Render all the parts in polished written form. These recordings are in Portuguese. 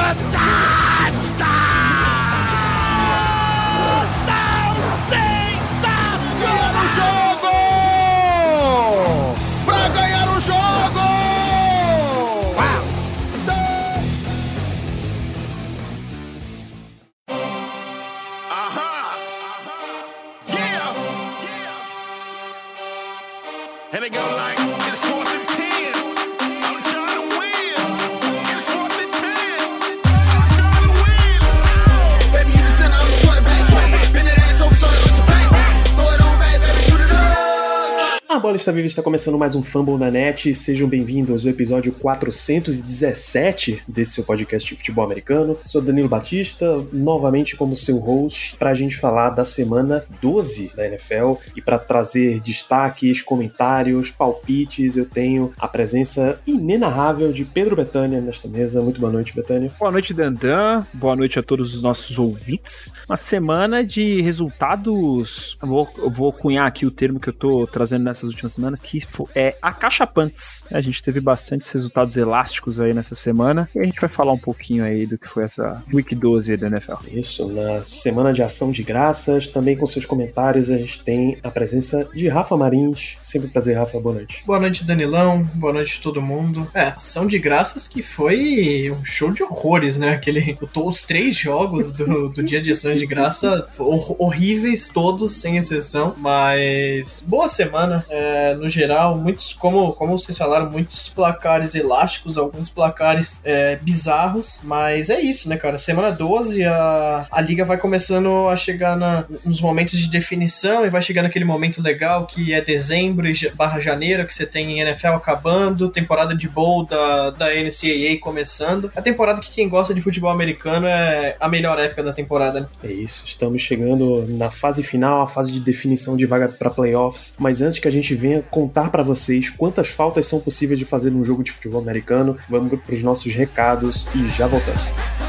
And they go like, it's 4th and 10. I'm trying to win. It's 4th and 10. I'm trying to win. Baby, you the center, I'm the quarterback. Bend that ass over, shoulder, let your back. Throw it on, baby, shoot it up. A Bola Está Viva está começando mais um Fumble na Net. Sejam bem-vindos ao episódio 417 desse seu podcast de futebol americano. Sou Danilo Batista, novamente como seu host, para a gente falar da semana 12 da NFL e para trazer destaques, comentários, palpites. Eu tenho a presença inenarrável de Pedro Betânia nesta mesa. Muito boa noite, Betânia. Boa noite, Dandan. Boa noite a todos os nossos ouvintes. Uma semana de resultados. Eu vou cunhar aqui o termo que eu tô trazendo nessas últimas semanas, que é acachapantes. A gente teve bastantes resultados elásticos aí nessa semana e a gente vai falar um pouquinho aí do que foi essa Week 12 da NFL. Isso, na semana de ação de graças, também com seus comentários, a gente tem a presença de Rafa Marins. Sempre um prazer, Rafa, boa noite. Boa noite, Danilão, boa noite a todo mundo. Ação de graças que foi um show de horrores, né? Os 3 jogos do dia de ação de graça, horríveis todos, sem exceção, mas boa semana. No geral, muitos, como vocês falaram, muitos placares elásticos, alguns placares bizarros, mas é isso, né, cara? Semana 12, a liga vai começando a chegar nos momentos de definição e vai chegar naquele momento legal que é dezembro / janeiro, que você tem NFL acabando, temporada de bowl da NCAA começando. A temporada que quem gosta de futebol americano é a melhor época da temporada, né? É isso, estamos chegando na fase final, a fase de definição de vaga para playoffs, mas antes que a gente venha contar para vocês quantas faltas são possíveis de fazer num jogo de futebol americano, vamos para os nossos recados e já voltamos.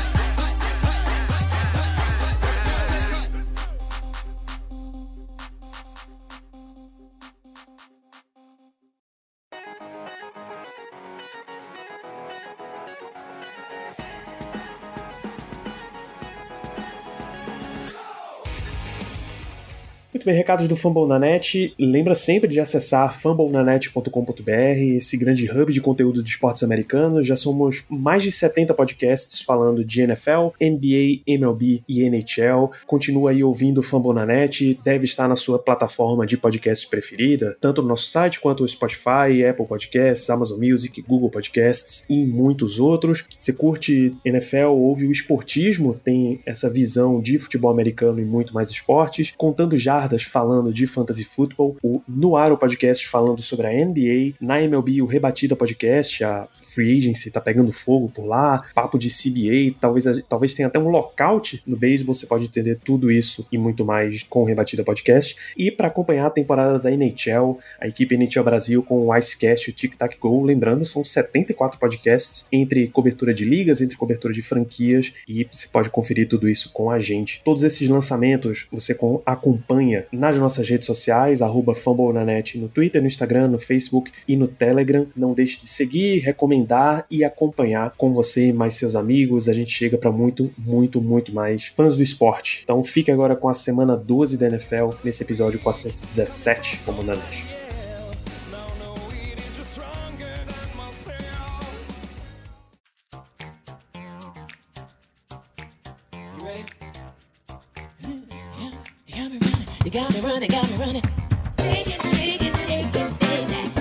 Muito bem, recados do Fumble na Net. Lembra sempre de acessar fumblenanet.com.br, esse grande hub de conteúdo de esportes americanos. Já somos mais de 70 podcasts falando de NFL, NBA, MLB e NHL. Continua aí ouvindo o Fumble na Net, deve estar na sua plataforma de podcast preferida, tanto no nosso site quanto o Spotify, Apple Podcasts, Amazon Music, Google Podcasts e muitos outros. Você curte NFL, ouve o esportismo, tem essa visão de futebol americano e muito mais esportes, contando jardas falando de fantasy football, o No Ar, o podcast falando sobre a NBA, na MLB o Rebatida Podcast, a Free Agency tá pegando fogo por lá, papo de CBA, talvez tenha até um lockout no beisebol, você pode entender tudo isso e muito mais com o Rebatida Podcast. E para acompanhar a temporada da NHL, a equipe NHL Brasil com o Icecast e o Tic Tac Go, lembrando, são 74 podcasts entre cobertura de ligas, entre cobertura de franquias, e você pode conferir tudo isso com a gente. Todos esses lançamentos você acompanha nas nossas redes sociais, @fumblenanet no Twitter, no Instagram, no Facebook e no Telegram. Não deixe de seguir, recomendar e acompanhar com você e mais seus amigos. A gente chega para muito, muito, muito mais fãs do esporte. Então fique agora com a semana 12 da NFL nesse episódio 417 Fumble na Net. You got me running. Shake it, shake it, shake it, baby.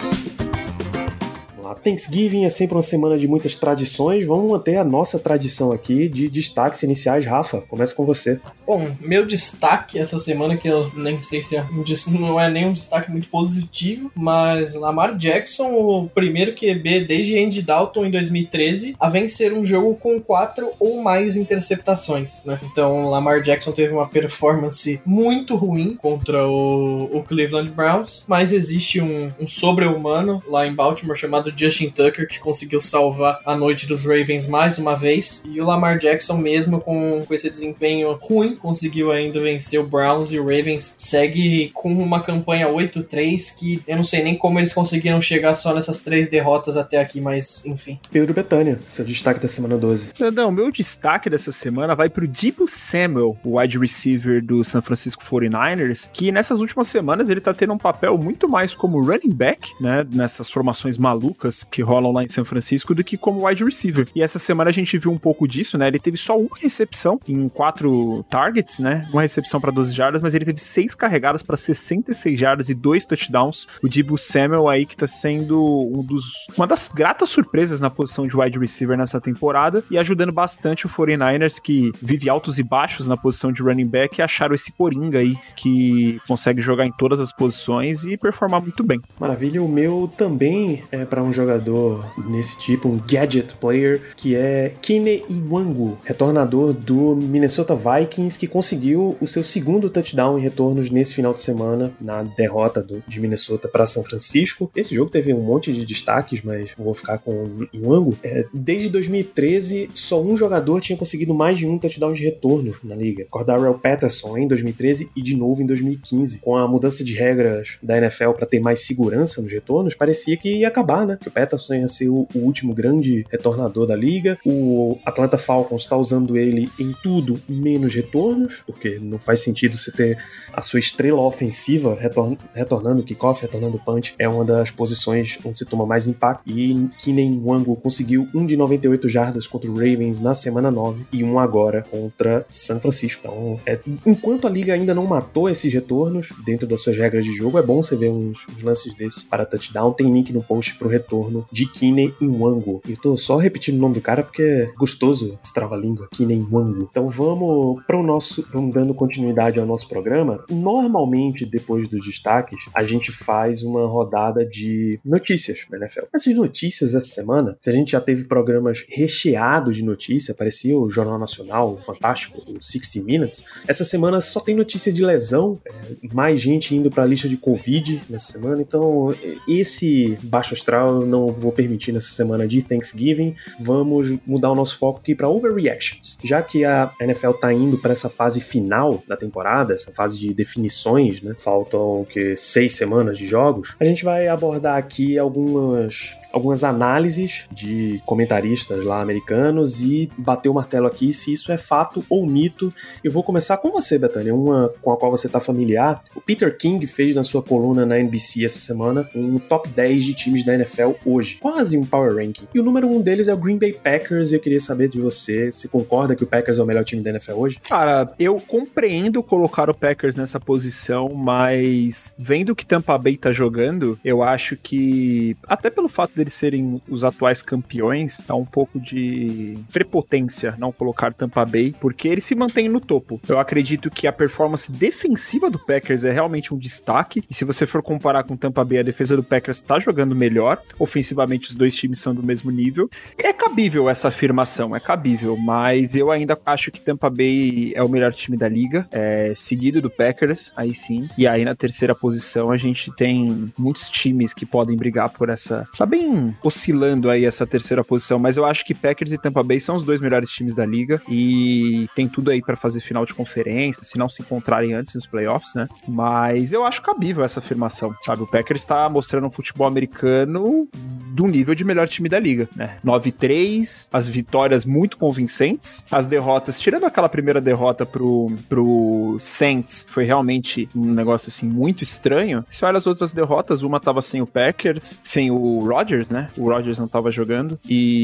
A Thanksgiving é sempre uma semana de muitas tradições. Vamos manter a nossa tradição aqui de destaques iniciais. Rafa, começa com você. Bom, meu destaque essa semana, que eu nem sei se não é nem um destaque muito positivo, mas Lamar Jackson, o primeiro QB desde Andy Dalton em 2013 a vencer um jogo com 4 ou mais interceptações, né? Então Lamar Jackson teve uma performance muito ruim contra o Cleveland Browns, mas existe um sobre-humano lá em Baltimore chamado Justin Tucker, que conseguiu salvar a noite dos Ravens mais uma vez, e o Lamar Jackson, mesmo com esse desempenho ruim, conseguiu ainda vencer o Browns, e o Ravens segue com uma campanha 8-3, que eu não sei nem como eles conseguiram chegar só nessas 3 derrotas até aqui, mas enfim. Pedro Betânia, seu destaque da semana 12. Não, meu destaque dessa semana vai pro Deebo Samuel, o wide receiver do San Francisco 49ers, que nessas últimas semanas ele tá tendo um papel muito mais como running back, né, nessas formações malucas que rolam lá em São Francisco, do que como wide receiver. E essa semana a gente viu um pouco disso, né, ele teve só uma recepção em 4 targets, né, uma recepção para 12 jardas, mas ele teve 6 carregadas para 66 jardas e 2 touchdowns. O Deebo Samuel aí que tá sendo uma das gratas surpresas na posição de wide receiver nessa temporada e ajudando bastante o 49ers, que vive altos e baixos na posição de running back, e acharam esse coringa aí que consegue jogar em todas as posições e performar muito bem. Maravilha, o meu também é para um jogador nesse tipo, um gadget player, que é Kene Nwangwu, retornador do Minnesota Vikings, que conseguiu o seu segundo touchdown em retornos nesse final de semana, na derrota de Minnesota para São Francisco. Esse jogo teve um monte de destaques, mas vou ficar com o Nwangwu. Desde 2013, só um jogador tinha conseguido mais de um touchdown de retorno na liga. Cordarrelle Patterson em 2013 e de novo em 2015. Com a mudança de regras da NFL para ter mais segurança nos retornos, parecia que ia acabar, né? Que o Patterson ia ser o último grande retornador da liga. O Atlanta Falcons está usando ele em tudo menos retornos, porque não faz sentido você ter a sua estrela ofensiva retornando o kickoff, retornando o punch. É uma das posições onde se toma mais impacto. E Kene Nwangwu conseguiu um de 98 jardas contra o Ravens na semana 9 e um agora contra São Francisco. Então, enquanto a liga ainda não matou esses retornos dentro das suas regras de jogo, é bom você ver uns lances desses para touchdown. Tem link no post pro retorno de Kene Nwangwu. Eu tô só repetindo o nome do cara porque é gostoso esse trava-língua, Kene Nwangwu. Então vamos dando continuidade ao nosso programa. Normalmente, depois dos destaques, a gente faz uma rodada de notícias da NFL. Essas notícias essa semana, se a gente já teve programas recheados de notícia, parecia o Jornal Nacional, o Fantástico, o 60 Minutes, essa semana só tem notícia de lesão, mais gente indo pra lista de Covid nessa semana, então esse baixo astral eu não vou permitir nessa semana de Thanksgiving. Vamos mudar o nosso foco aqui para overreactions. Já que a NFL tá indo para essa fase final da temporada, essa fase de definições, né? Faltam 6 semanas de jogos. A gente vai abordar aqui algumas análises de comentaristas lá americanos e bater o martelo aqui se isso é fato ou mito. Eu vou começar com você, Betânia, uma com a qual você está familiar. O Peter King fez na sua coluna na NBC essa semana um top 10 de times da NFL hoje, quase um power ranking. E o número 1 deles é o Green Bay Packers, e eu queria saber de você, você concorda que o Packers é o melhor time da NFL hoje? Cara, eu compreendo colocar o Packers nessa posição, mas vendo que Tampa Bay tá jogando, eu acho que, até pelo fato deles serem os atuais campeões, tá um pouco de prepotência não colocar Tampa Bay, porque eles se mantêm no topo. Eu acredito que a performance defensiva do Packers é realmente um destaque, e se você for comparar com Tampa Bay, a defesa do Packers tá jogando melhor, ofensivamente os dois times são do mesmo nível. É cabível essa afirmação, é cabível, mas eu ainda acho que Tampa Bay é o melhor time da liga, seguido do Packers, aí sim, e aí na terceira posição a gente tem muitos times que podem brigar por essa, tá bem oscilando aí essa terceira posição, mas eu acho que Packers e Tampa Bay são os dois melhores times da liga, e tem tudo aí pra fazer final de conferência, se não se encontrarem antes nos playoffs, né, mas eu acho cabível essa afirmação, sabe, o Packers tá mostrando um futebol americano do nível de melhor time da liga, né, 9-3, as vitórias muito convincentes, as derrotas, tirando aquela primeira derrota pro Saints, foi realmente um negócio assim muito estranho. Se olha as outras derrotas, uma tava sem o Packers, sem o Rodgers, né, o Rodgers não tava jogando,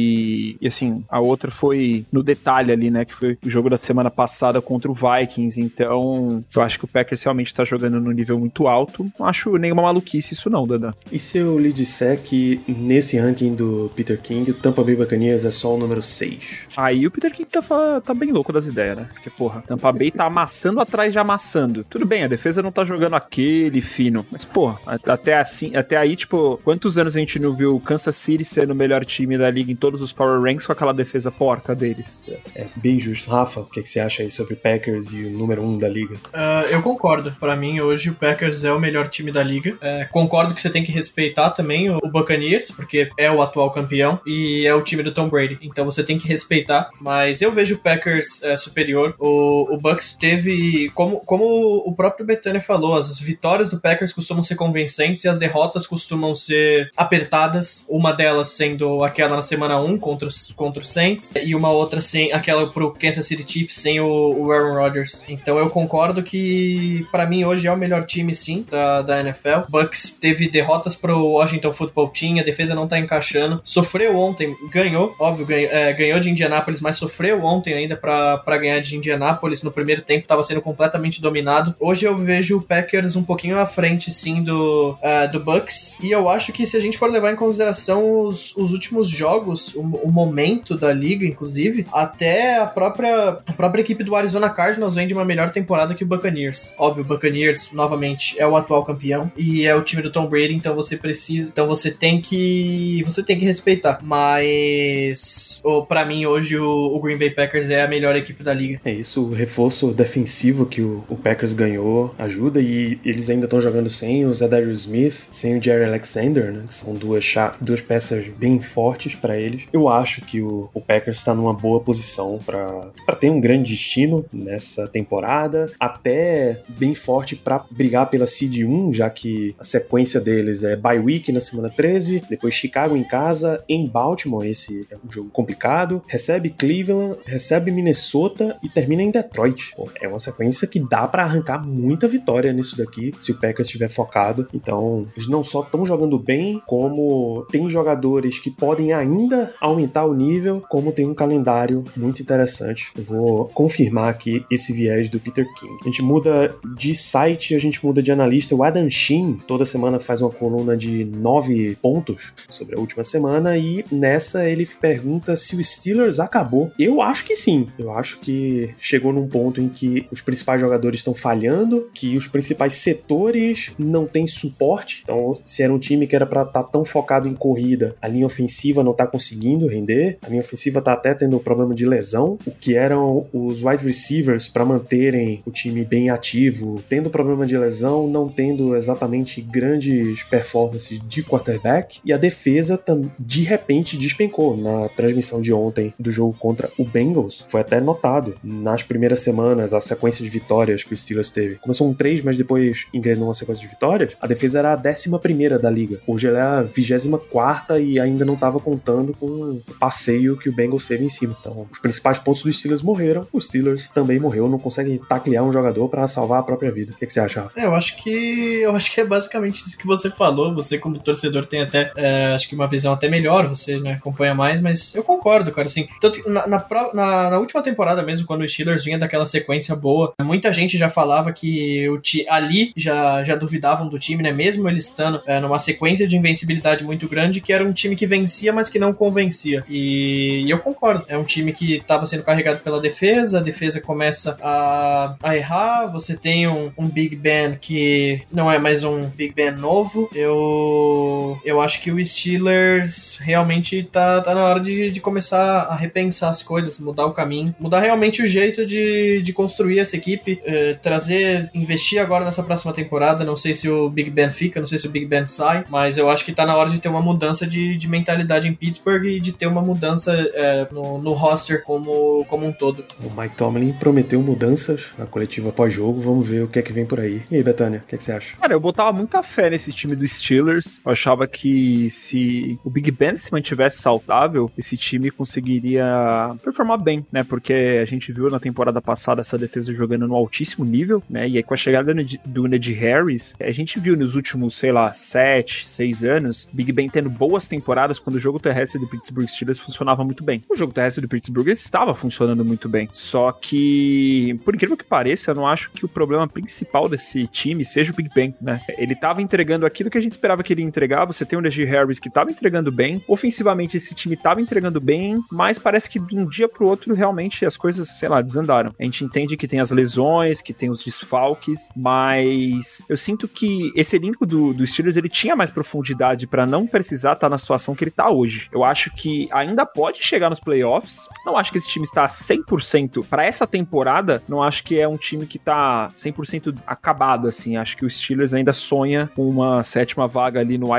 e assim, a outra foi no detalhe ali, né, que foi o jogo da semana passada contra o Vikings. Então eu acho que o Packers realmente tá jogando num nível muito alto. Não acho nenhuma maluquice isso não, Dandan. E se eu lhe disser que nesse ranking do Peter King, o Tampa Bay Buccaneers é só o número 6? Aí o Peter King tá bem louco das ideias, né? Porque, porra, Tampa Bay tá amassando atrás de amassando. Tudo bem, a defesa não tá jogando aquele fino, mas, porra, até aí, tipo, quantos anos a gente não viu o Kansas City sendo o melhor time da liga em todos os power ranks com aquela defesa porca deles? É bem justo. Rafa, o que você acha aí sobre Packers e o número 1 da liga? Eu concordo. Pra mim, hoje, o Packers é o melhor time da liga. Concordo que você tem que respeitar também o Buccaneers Buccaneers, porque é o atual campeão e é o time do Tom Brady, então você tem que respeitar, mas eu vejo o Packers superior. O Bucs teve, como o próprio Betânia falou, as vitórias do Packers costumam ser convincentes e as derrotas costumam ser apertadas, uma delas sendo aquela na semana 1 contra o Saints e uma outra sem aquela pro Kansas City Chiefs sem o Aaron Rodgers. Então eu concordo que pra mim hoje é o melhor time sim da NFL. Bucs teve derrotas pro Washington Football Team, a defesa não tá encaixando, sofreu ontem, ganhou, óbvio, ganhou de Indianapolis, mas sofreu ontem ainda pra ganhar de Indianapolis. No primeiro tempo estava sendo completamente dominado. Hoje eu vejo o Packers um pouquinho à frente sim do Bucs, e eu acho que se a gente for levar em consideração os últimos jogos, o momento da liga, inclusive, até a própria equipe do Arizona Cardinals vem de uma melhor temporada que o Buccaneers. Óbvio, o Buccaneers, novamente, é o atual campeão e é o time do Tom Brady, então você tem que respeitar. Mas pra mim hoje o Green Bay Packers é a melhor equipe da liga. É isso, o reforço defensivo que o Packers ganhou ajuda, e eles ainda estão jogando sem o Zadarius Smith, sem o Jerry Alexander, né, que são duas peças bem fortes para eles. Eu acho que o Packers está numa boa posição para ter um grande destino nessa temporada, até bem forte para brigar pela Seed 1, já que a sequência deles é bye week na semana 13, depois Chicago em casa, em Baltimore, esse é um jogo complicado, recebe Cleveland, recebe Minnesota e termina em Detroit. Pô, é uma sequência que dá pra arrancar muita vitória nisso daqui, se o Packers estiver focado. Então, eles não só estão jogando bem, como tem jogadores que podem ainda aumentar o nível, como tem um calendário muito interessante. Eu vou confirmar aqui esse viés do Peter King. A gente muda de site, a gente muda de analista. O Adam Sheen toda semana faz uma coluna de 9 pontos sobre a última semana, e nessa ele pergunta se o Steelers acabou. Eu acho que sim. Eu acho que chegou num ponto em que os principais jogadores estão falhando, que os principais setores não têm suporte. Então, se era um time que era pra estar tão focado em corrida, a linha ofensiva não tá conseguindo render, a linha ofensiva tá até tendo problema de lesão, o que eram os wide receivers para manterem o time bem ativo, tendo problema de lesão, não tendo exatamente grandes performances de quarterback, e a defesa de repente despencou. Na transmissão de ontem do jogo contra o Bengals, foi até notado, nas primeiras semanas, a sequência de vitórias que o Steelers teve. Começou um 3, mas depois engrenou uma sequência de vitórias. A defesa era a 11ª da liga. Hoje ela é a 24ª e ainda não estava contando com o passeio que o Bengals teve em cima. Então, os principais pontos do Steelers morreram. O Steelers também morreu. Não consegue taclear um jogador para salvar a própria vida. O que você acha, Rafa? Eu acho que é basicamente isso que você falou. Você, como torcedor, tem até acho que uma visão até melhor. Você, né, acompanha mais, mas eu concordo, cara. Assim, tanto na última temporada mesmo, quando o Steelers vinha daquela sequência boa, muita gente já falava que ali já duvidavam do time, né? Mesmo eles estando numa sequência de invencibilidade muito grande, que era um time que vencia, mas que não convencia. E eu concordo. É um time que estava sendo carregado pela defesa, a defesa começa a errar, você tem um Big Ben que não é mais um Big Ben novo. Eu acho que o Steelers realmente tá na hora de começar a repensar as coisas, mudar o caminho, mudar realmente o jeito de construir essa equipe, investir agora nessa próxima temporada. Não sei se o Big Ben fica, não sei se o Big Ben sai, mas eu acho que tá na hora de ter uma mudança de mentalidade em Pittsburgh e de ter uma mudança no roster como um todo. O Mike Tomlin prometeu mudanças na coletiva pós-jogo, vamos ver o que é que vem por aí. E aí, Betânia, o que é que você acha? Cara, eu botava muita fé nesse time do Steelers. Eu achava que se o Big Ben se mantivesse saudável, esse time conseguiria performar bem, né? Porque a gente viu na temporada passada essa defesa jogando no altíssimo nível, né? E aí com a chegada do Najee Harris, a gente viu nos últimos, 7, 6 anos, Big Ben tendo boas temporadas quando o jogo terrestre do Pittsburgh Steelers funcionava muito bem. O jogo terrestre do Pittsburgh estava funcionando muito bem. Só que, por incrível que pareça, eu não acho que o problema principal desse time seja o Big Ben, né? Ele estava entregando aquilo que a gente esperava que ele ia entregar. Você tem o Najee Harris que estava entregando bem. Ofensivamente, esse time estava entregando bem, mas parece que de um dia pro outro, realmente, as coisas, desandaram. A gente entende que tem as lesões, que tem os desfalques, mas eu sinto que esse elenco do Steelers, ele tinha mais profundidade para não precisar estar na situação que ele tá hoje. Eu acho que ainda pode chegar nos playoffs. Não acho que esse time está 100% para essa temporada. Não acho que é um time que tá 100% acabado, assim. Acho que o Steelers ainda sonha com uma 7ª vaga ali no Wild Card.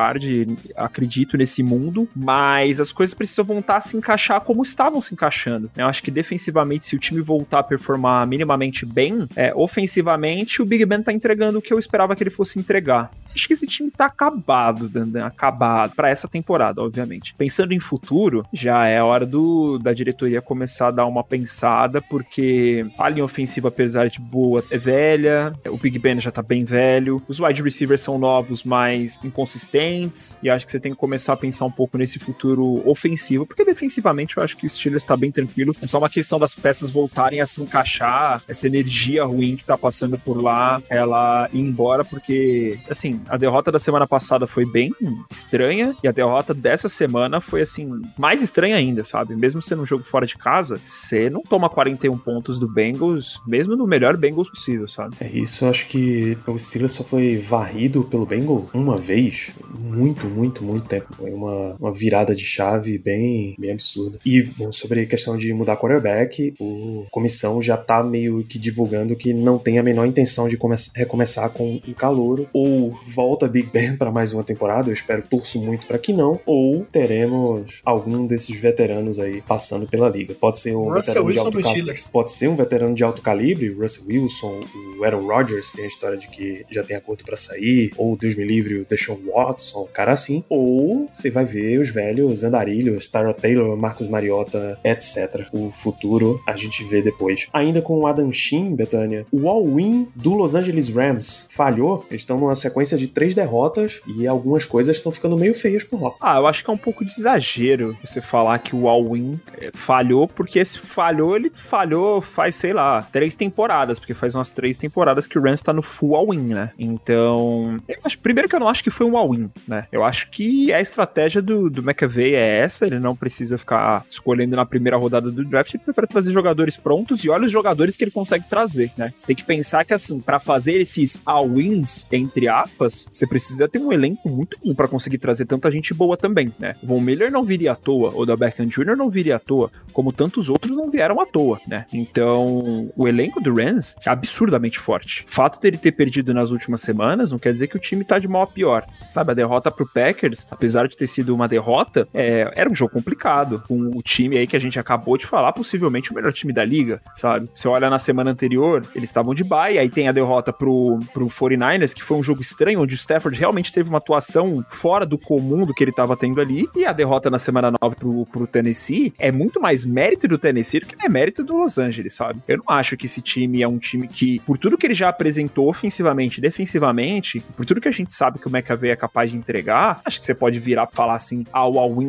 wildcard, acredito nesse mundo, mas as coisas precisam voltar a se encaixar como estavam se encaixando. Eu acho que defensivamente, se o time voltar a performar minimamente bem, ofensivamente, o Big Ben tá entregando o que eu esperava que ele fosse entregar. Acho que esse time tá acabado, Dandan, acabado, pra essa temporada, obviamente. Pensando em futuro, já é hora da diretoria começar a dar uma pensada, porque a linha ofensiva, apesar de boa, é velha, o Big Ben já tá bem velho, os wide receivers são novos, mas inconsistentes, e acho que você tem que começar a pensar um pouco nesse futuro ofensivo, porque defensivamente eu acho que o Steelers tá bem tranquilo, é só uma questão das peças voltarem a se encaixar, essa energia ruim que tá passando por lá, ela ir embora, porque, assim, a derrota da semana passada foi bem estranha, e a derrota dessa semana foi, assim, mais estranha ainda, sabe? Mesmo sendo um jogo fora de casa, você não toma 41 pontos do Bengals, mesmo no melhor Bengals possível, sabe? É isso, eu acho que o Steelers só foi varrido pelo Bengals uma vez, muito tempo. Foi uma virada de chave bem absurda. E, bom, sobre a questão de mudar quarterback, a comissão já tá meio que divulgando que não tem a menor intenção de recomeçar com um calouro, ou volta Big Ben para mais uma temporada, eu torço muito para que não, ou teremos algum desses veteranos aí passando pela liga. Pode ser um veterano de alto calibre. Pode ser um veterano de alto calibre, o Russell Wilson, o Aaron Rodgers, tem a história de que já tem acordo para sair, ou Deus me livre, o Deshaun Watson, cara assim, ou você vai ver os velhos andarilhos, Tyrod Taylor, Marcus Mariota, etc. O futuro a gente vê depois. Ainda com o Adam Sheen, Betânia, o all-win do Los Angeles Rams falhou, eles estão numa sequência de 3 derrotas e algumas coisas estão ficando meio feias por lá. Eu acho que é um pouco de exagero você falar que o all-win falhou, porque esse ele falhou faz, sei lá, 3 temporadas, porque faz umas 3 temporadas que o Rams tá no full all-win, né? Então, primeiro que eu não acho que foi um all-win, né? Eu acho que a estratégia do McAvey é essa, ele não precisa ficar escolhendo na primeira rodada do draft, ele prefere trazer jogadores prontos e olha os jogadores que ele consegue trazer, né? Você tem que pensar que, assim, pra fazer esses all-wins, entre aspas, você precisa ter um elenco muito bom pra conseguir trazer tanta gente boa também, né? O Von Miller não viria à toa, o Odell Beckham Jr. não viria à toa, como tantos outros não vieram à toa, né? Então, o elenco do Rams é absurdamente forte. O fato dele ter perdido nas últimas semanas não quer dizer que o time tá de mal a pior, sabe? A derrota pro Packers, apesar de ter sido uma derrota, era um jogo complicado, com o time aí que a gente acabou de falar, possivelmente o melhor time da liga, sabe? Você olha na semana anterior, eles estavam de bye, aí tem a derrota pro 49ers, que foi um jogo estranho, onde o Stafford realmente teve uma atuação fora do comum do que ele tava tendo ali, e a derrota na semana 9 pro Tennessee é muito mais mérito do Tennessee do que é mérito do Los Angeles, sabe? Eu não acho que esse time é um time que, por tudo que ele já apresentou ofensivamente e defensivamente, por tudo que a gente sabe que o McAvey é capaz de entregar, acho que você pode virar pra falar assim, o all-win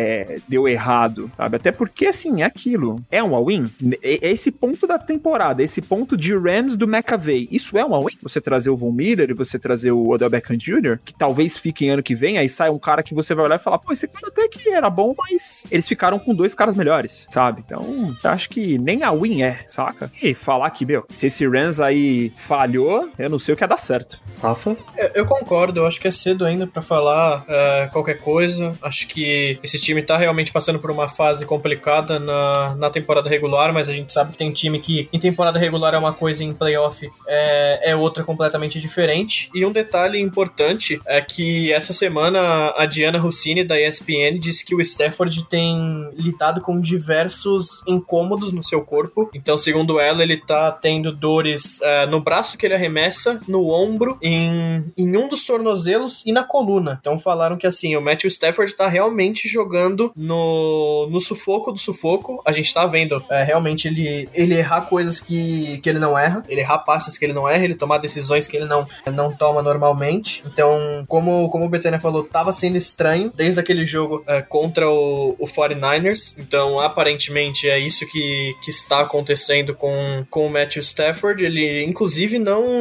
deu errado, sabe? Até porque, assim, é aquilo. É um all-win? É esse ponto da temporada, esse ponto de Rams do McAvey. Isso é um all-win? Você trazer o Von Miller e você trazer o Odell Beckham Jr., que talvez fiquem ano que vem, aí sai um cara que você vai olhar e falar, pô, esse cara até que era bom, mas eles ficaram com 2 caras melhores, sabe? Então, acho que nem a win saca? E falar que, se esse Rams aí falhou, eu não sei o que ia dar certo. Rafa? Eu concordo, eu acho que é cedo ainda pra falar qualquer coisa. Acho que esse time tá realmente passando por uma fase complicada na temporada regular, mas a gente sabe que tem time que em temporada regular é uma coisa e em playoff é outra completamente diferente. E um detalhe importante é que essa semana a Diana Rossini da ESPN disse que o Stafford tem lidado com diversos incômodos no seu corpo. Então, segundo ela, ele tá tendo dores no braço que ele arremessa, no ombro, em um dos tornozelos e na coluna. Então falaram que assim, o Matthew Stafford tá realmente jogando no sufoco do sufoco. A gente tá vendo realmente ele errar coisas que ele não erra, ele errar passes que ele não erra, ele tomar decisões que ele não toma normalmente. Então, como o Betânia falou, tava sendo estranho desde aquele jogo contra o 49ers. Então, aparentemente é isso que está acontecendo com o Matthew Stafford. Ele, inclusive,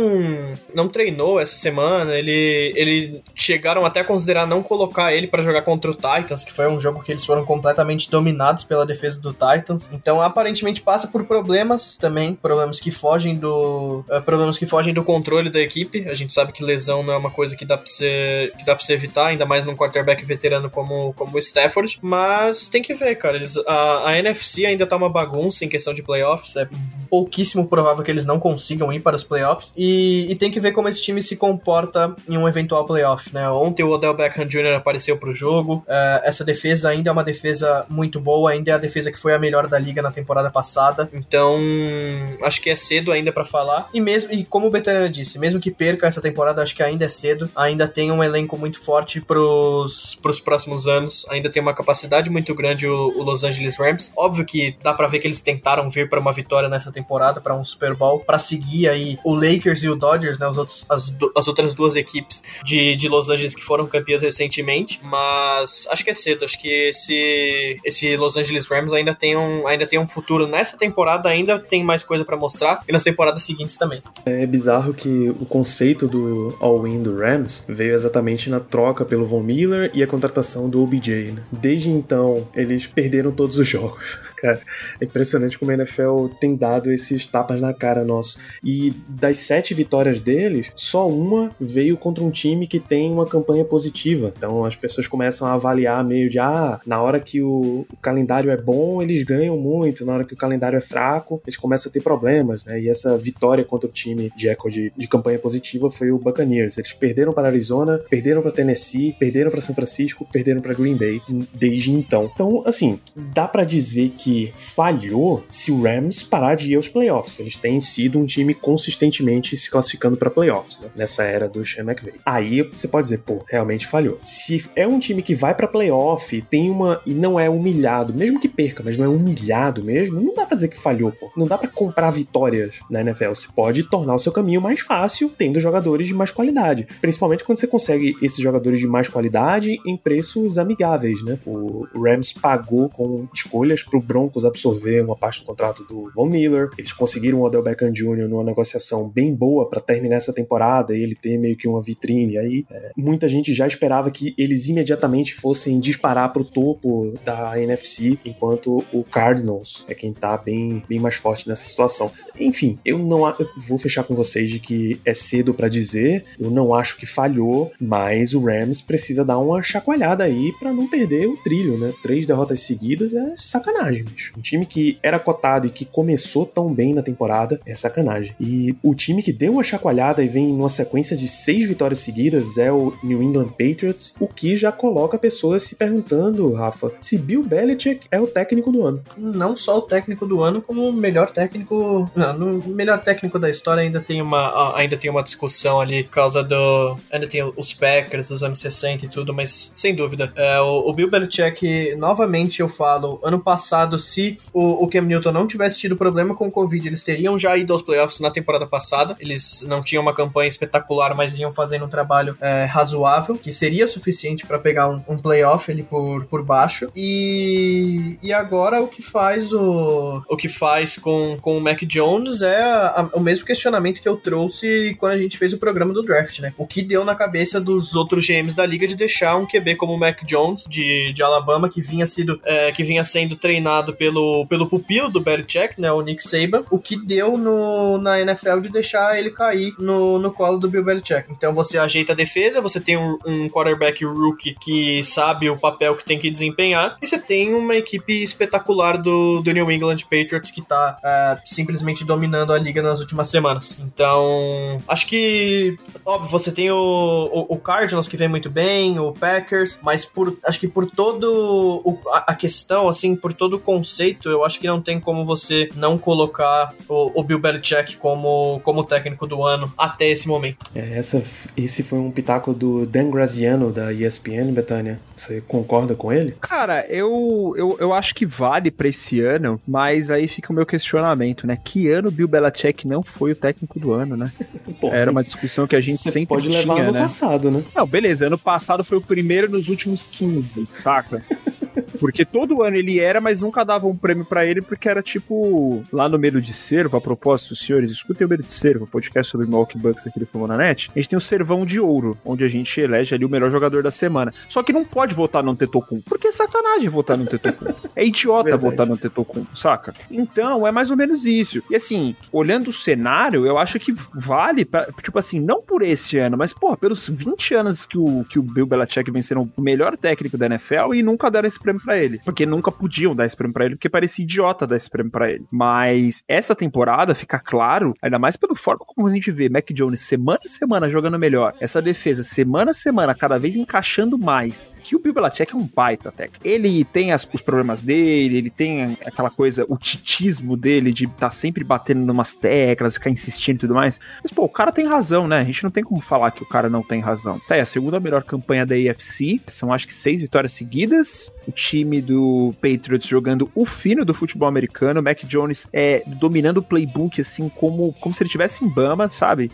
não treinou essa semana. Ele chegaram até a considerar não colocar ele para jogar contra o Titans, que foi um jogo que eles foram completamente dominados pela defesa do Titans. Então, aparentemente passa por problemas também, problemas que fogem do controle da equipe. A gente sabe que lesão então não é uma coisa que dá pra você evitar, ainda mais num quarterback veterano como o Stafford, mas tem que ver, cara, a NFC ainda tá uma bagunça em questão de playoffs, é pouquíssimo provável que eles não consigam ir para os playoffs, e tem que ver como esse time se comporta em um eventual playoff, né? Ontem o Odell Beckham Jr. apareceu pro jogo, essa defesa ainda é uma defesa muito boa, ainda é a defesa que foi a melhor da liga na temporada passada, então acho que é cedo ainda pra falar, e como o Betânia disse, mesmo que perca essa temporada, acho que ainda é cedo, ainda tem um elenco muito forte pros próximos anos, ainda tem uma capacidade muito grande o Los Angeles Rams, óbvio que dá pra ver que eles tentaram vir pra uma vitória nessa temporada, pra um Super Bowl, pra seguir aí o Lakers e o Dodgers, né, as outras duas equipes de Los Angeles que foram campeãs recentemente, mas acho que é cedo, acho que esse Los Angeles Rams ainda tem um futuro nessa temporada, ainda tem mais coisa pra mostrar, e nas temporadas seguintes também. É bizarro que o conceito do all-in do Rams veio exatamente na troca pelo Von Miller e a contratação do OBJ, né? Desde então, eles perderam todos os jogos. Cara, é impressionante como a NFL tem dado esses tapas na cara nosso. E das 7 vitórias deles, só uma veio contra um time que tem uma campanha positiva. Então as pessoas começam a avaliar meio de, na hora que o calendário é bom, eles ganham muito. Na hora que o calendário é fraco, eles começam a ter problemas, né? E essa vitória contra o time de recorde de campanha positiva foi o Buccaneers. Eles perderam para Arizona, perderam para Tennessee, perderam para São Francisco, perderam para Green Bay desde então. Então, assim, dá para dizer que falhou se o Rams parar de ir aos playoffs. Eles têm sido um time consistentemente se classificando para playoffs, né? Nessa era do Sean McVay. Aí você pode dizer, realmente falhou. Se é um time que vai para playoff, e não é humilhado, mesmo que perca, mas não é humilhado mesmo, não dá pra dizer que falhou, Não dá pra comprar vitórias na NFL. Você pode tornar o seu caminho mais fácil tendo jogadores de mais qualidade. Principalmente quando você consegue esses jogadores de mais qualidade em preços amigáveis, né? O Rams pagou com escolhas pro Broncos absorver uma parte do contrato do Von Miller. Eles conseguiram o Odell Beckham Jr. numa negociação bem boa pra terminar essa temporada e ele ter meio que uma vitrine. Aí muita gente já esperava que eles imediatamente fossem disparar pro topo da NFC, enquanto o Cardinals é quem tá bem mais forte nessa situação. Enfim, eu vou fechar com vocês de que é cedo pra dizer, eu não acho que falhou, mas o Rams precisa dar uma chacoalhada aí pra não perder o trilho, né? 3 derrotas seguidas é sacanagem, bicho. Um time que era cotado e que começou tão bem na temporada é sacanagem. E o time que deu uma chacoalhada e vem numa sequência de 6 vitórias seguidas é o New England Patriots, o que já coloca pessoas se perguntando, Rafa, se Bill Belichick é o técnico do ano. Não só o técnico do ano, como o melhor técnico... Não, no melhor técnico da história ainda tem uma discussão ali por causa do... Ainda tem os Packers dos anos 60 e tudo, mas sem dúvida. O Bill Belichick, novamente eu falo, ano passado, se o Cam Newton não tivesse tido problema com o Covid, eles teriam já ido aos playoffs na temporada passada. Eles não tinham uma campanha espetacular, mas iam fazendo um trabalho razoável, que seria suficiente para pegar um playoff ali por baixo. E agora o que faz com o Mac Jones é o mesmo questionamento que eu trouxe quando a gente fez o programa do draft, né? O que deu na cabeça dos outros GMs da liga de deixar um QB como o Mac Jones de Alabama, que vinha sendo treinado pelo pupilo do Belichick, né? O Nick Saban. O que deu na NFL de deixar ele cair no colo do Bill Belichick. Então você ajeita a defesa, você tem um quarterback rookie que sabe o papel que tem que desempenhar, e você tem uma equipe espetacular do New England Patriots que tá simplesmente dominando a liga nas últimas semanas. Então, acho que, óbvio, você tem o Cardinals que vem muito bem, o Packers, mas acho que por todo a questão, assim, por todo o conceito, eu acho que não tem como você não colocar o Bill Belichick como técnico do ano até esse momento. Esse foi um pitaco do Dan Graziano da ESPN, Betânia. Você concorda com ele? Cara, eu acho que vale pra esse ano, mas aí fica o meu questionamento, né? Que ano o Bill Belichick não foi o técnico do ano, né? Era uma discussão que a gente sempre pode tinha, levar no né? passado, né? Não, beleza, ano passado foi o primeiro nos últimos 15, saca? Porque todo ano ele era, mas nunca dava um prêmio pra ele, porque era tipo, lá no Medo de Cervo, a propósito, senhores, escutem o Medo de Cervo, podcast sobre Milwaukee Bucks aqui do Fambonanet, a gente tem o Cervão de Ouro, onde a gente elege ali o melhor jogador da semana. Só que não pode votar no Antetokounmpo, porque é sacanagem votar no Antetokounmpo. É idiota Verdade. votar no Antetokounmpo, saca? Então, é mais ou menos isso. E assim, olhando o cenário, eu acho que vale, tipo assim, não por esse ano, mas, porra, pelos 20 anos que o Bill Belichick venceram o melhor técnico da NFL e nunca deram esse prêmio pra ele. Porque nunca podiam dar esse prêmio pra ele, porque parecia idiota dar esse prêmio pra ele. Mas essa temporada fica claro, ainda mais pela forma como a gente vê Mac Jones semana a semana jogando melhor, essa defesa semana a semana cada vez encaixando mais, que o Bill Belichick é um baita técnico. Ele tem os problemas dele, ele tem aquela coisa, o titismo dele de estar sempre batendo numas teclas, ficar insistindo e tudo mais. Mas, pô, o cara tem razão, né? A gente não tem como falar que o cara não tem razão. Tá, é a segunda melhor campanha da AFC, são acho que 6 vitórias seguidas, o time do Patriots jogando o fino do futebol americano, o Mac Jones dominando o playbook, assim, como se ele tivesse em Bama, sabe?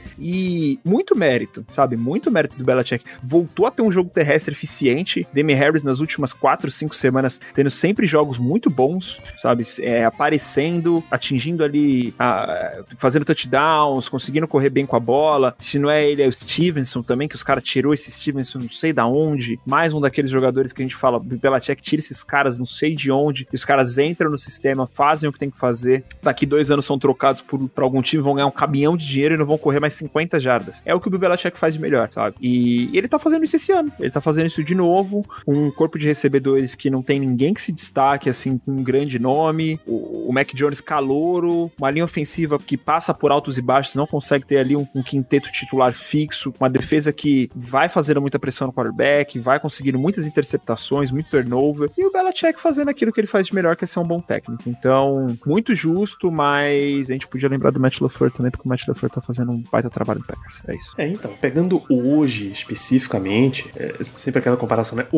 E muito mérito, sabe? Muito mérito do Belichick. Voltou a ter um jogo terrestre eficiente, Damian Harris nas últimas 4, 5 semanas tendo sempre jogos muito bons, sabe? Aparecendo, atingindo ali, fazendo touchdowns, conseguindo correr bem com a bola. Se não é ele, é o Stevenson também, que os caras tirou esse Stevenson não sei da onde. Mais um daqueles jogadores que a gente fala, o Belichick tira esses caras não sei de onde, e os caras entram no sistema, fazem o que tem que fazer. Daqui 2 anos são trocados por algum time, vão ganhar um caminhão de dinheiro e não vão correr mais 50 jardas. É o que o Belichick faz de melhor, sabe? E ele tá fazendo isso esse ano. Ele tá fazendo isso de novo, um corpo de recebedores que não tem ninguém que se destaque, assim, com um grande nome, o Mac Jones calouro, uma linha ofensiva que passa por altos e baixos, não consegue ter ali um quinteto titular fixo, uma defesa que vai fazendo muita pressão no quarterback, vai conseguindo muitas interceptações, muito turnover, e o Belichick fazendo aquilo que ele faz de melhor, que é ser um bom técnico. Então, muito justo, mas a gente podia lembrar do Matt LaFleur também, porque o Matt LaFleur tá fazendo um baita trabalho no Packers, é isso. Então, pegando hoje especificamente, sempre aquela comparação, né?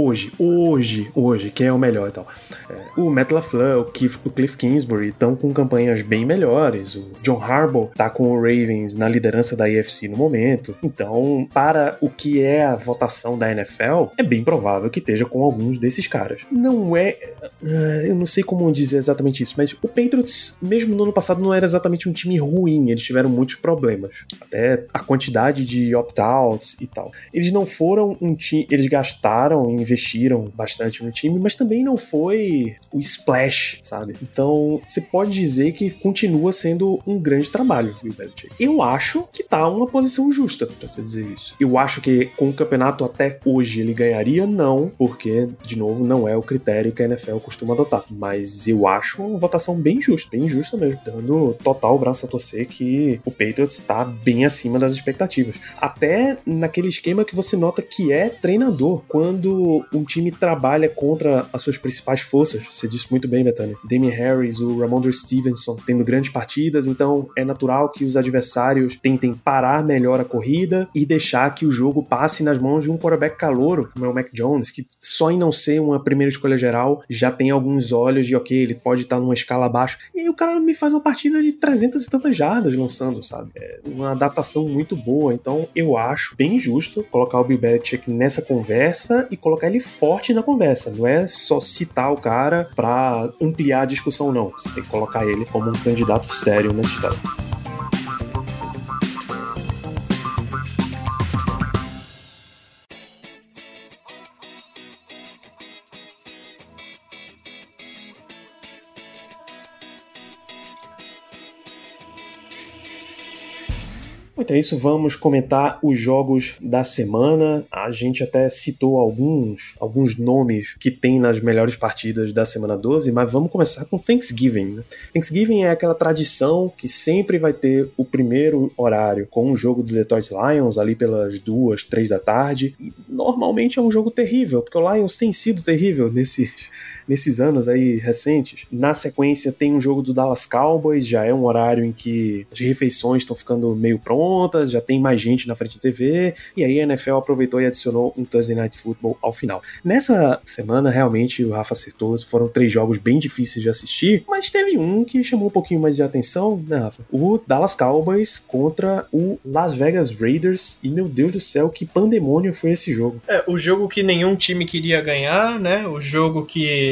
Hoje, quem é o melhor e tal. O Matt LaFleur, o Cliff Kingsbury estão com campanhas bem melhores, o John Harbaugh tá com o Ravens na liderança da AFC no momento, então, para o que é a votação da NFL, é bem provável que esteja com alguns desses caras. Não é... eu não sei como dizer exatamente isso, mas o Patriots, mesmo no ano passado, não era exatamente um time ruim, eles tiveram muitos problemas. Até a quantidade de opt-outs e tal. Eles não foram um time... Eles gastaram e investiram bastante no time, mas também não foi o splash, sabe? Então, você pode dizer que continua sendo um grande trabalho, Bill Belichick. Eu acho que tá uma posição justa, pra você dizer isso. Eu acho que com o campeonato até hoje ele ganharia, não, porque, de novo, não é o critério que a NFL costuma adotar. Mas eu acho uma votação bem justa mesmo, dando total braço a torcer que o Patriots tá bem acima das expectativas. Até naquele esquema que você nota que é treinador, quando um time trabalha contra as suas principais forças. Você disse muito bem, Betânia. Damian Harris, o Ramondre Stevenson tendo grandes partidas, então é natural que os adversários tentem parar melhor a corrida e deixar que o jogo passe nas mãos de um quarterback calouro, como é o Mac Jones, que só em não ser uma primeira escolha geral já tem alguns olhos de, ok, ele pode estar numa escala abaixo. E aí o cara me faz uma partida de 300 e tantas jardas lançando, sabe? É uma adaptação muito boa, então eu acho bem justo colocar o Bill Belichick nessa conversa e colocar ele forte na conversa. Não é só citar o cara pra ampliar a discussão, não. Você tem que colocar ele como um candidato sério nessa história. Então é isso, vamos comentar os jogos da semana. A gente até citou alguns nomes que tem nas melhores partidas da semana 12, mas vamos começar com Thanksgiving, né? Thanksgiving é aquela tradição que sempre vai ter o primeiro horário com o jogo do Detroit Lions, ali pelas 2, 3 da tarde, e normalmente é um jogo terrível, porque o Lions tem sido terrível nesses anos aí recentes. Na sequência tem um jogo do Dallas Cowboys, já é um horário em que as refeições estão ficando meio prontas, já tem mais gente na frente da TV, e aí a NFL aproveitou e adicionou um Thursday Night Football ao final. Nessa semana, realmente, o Rafa acertou, foram 3 jogos bem difíceis de assistir, mas teve um que chamou um pouquinho mais de atenção, né, Rafa? O Dallas Cowboys contra o Las Vegas Raiders, e meu Deus do céu, que pandemônio foi esse jogo. O jogo que nenhum time queria ganhar, né? O jogo que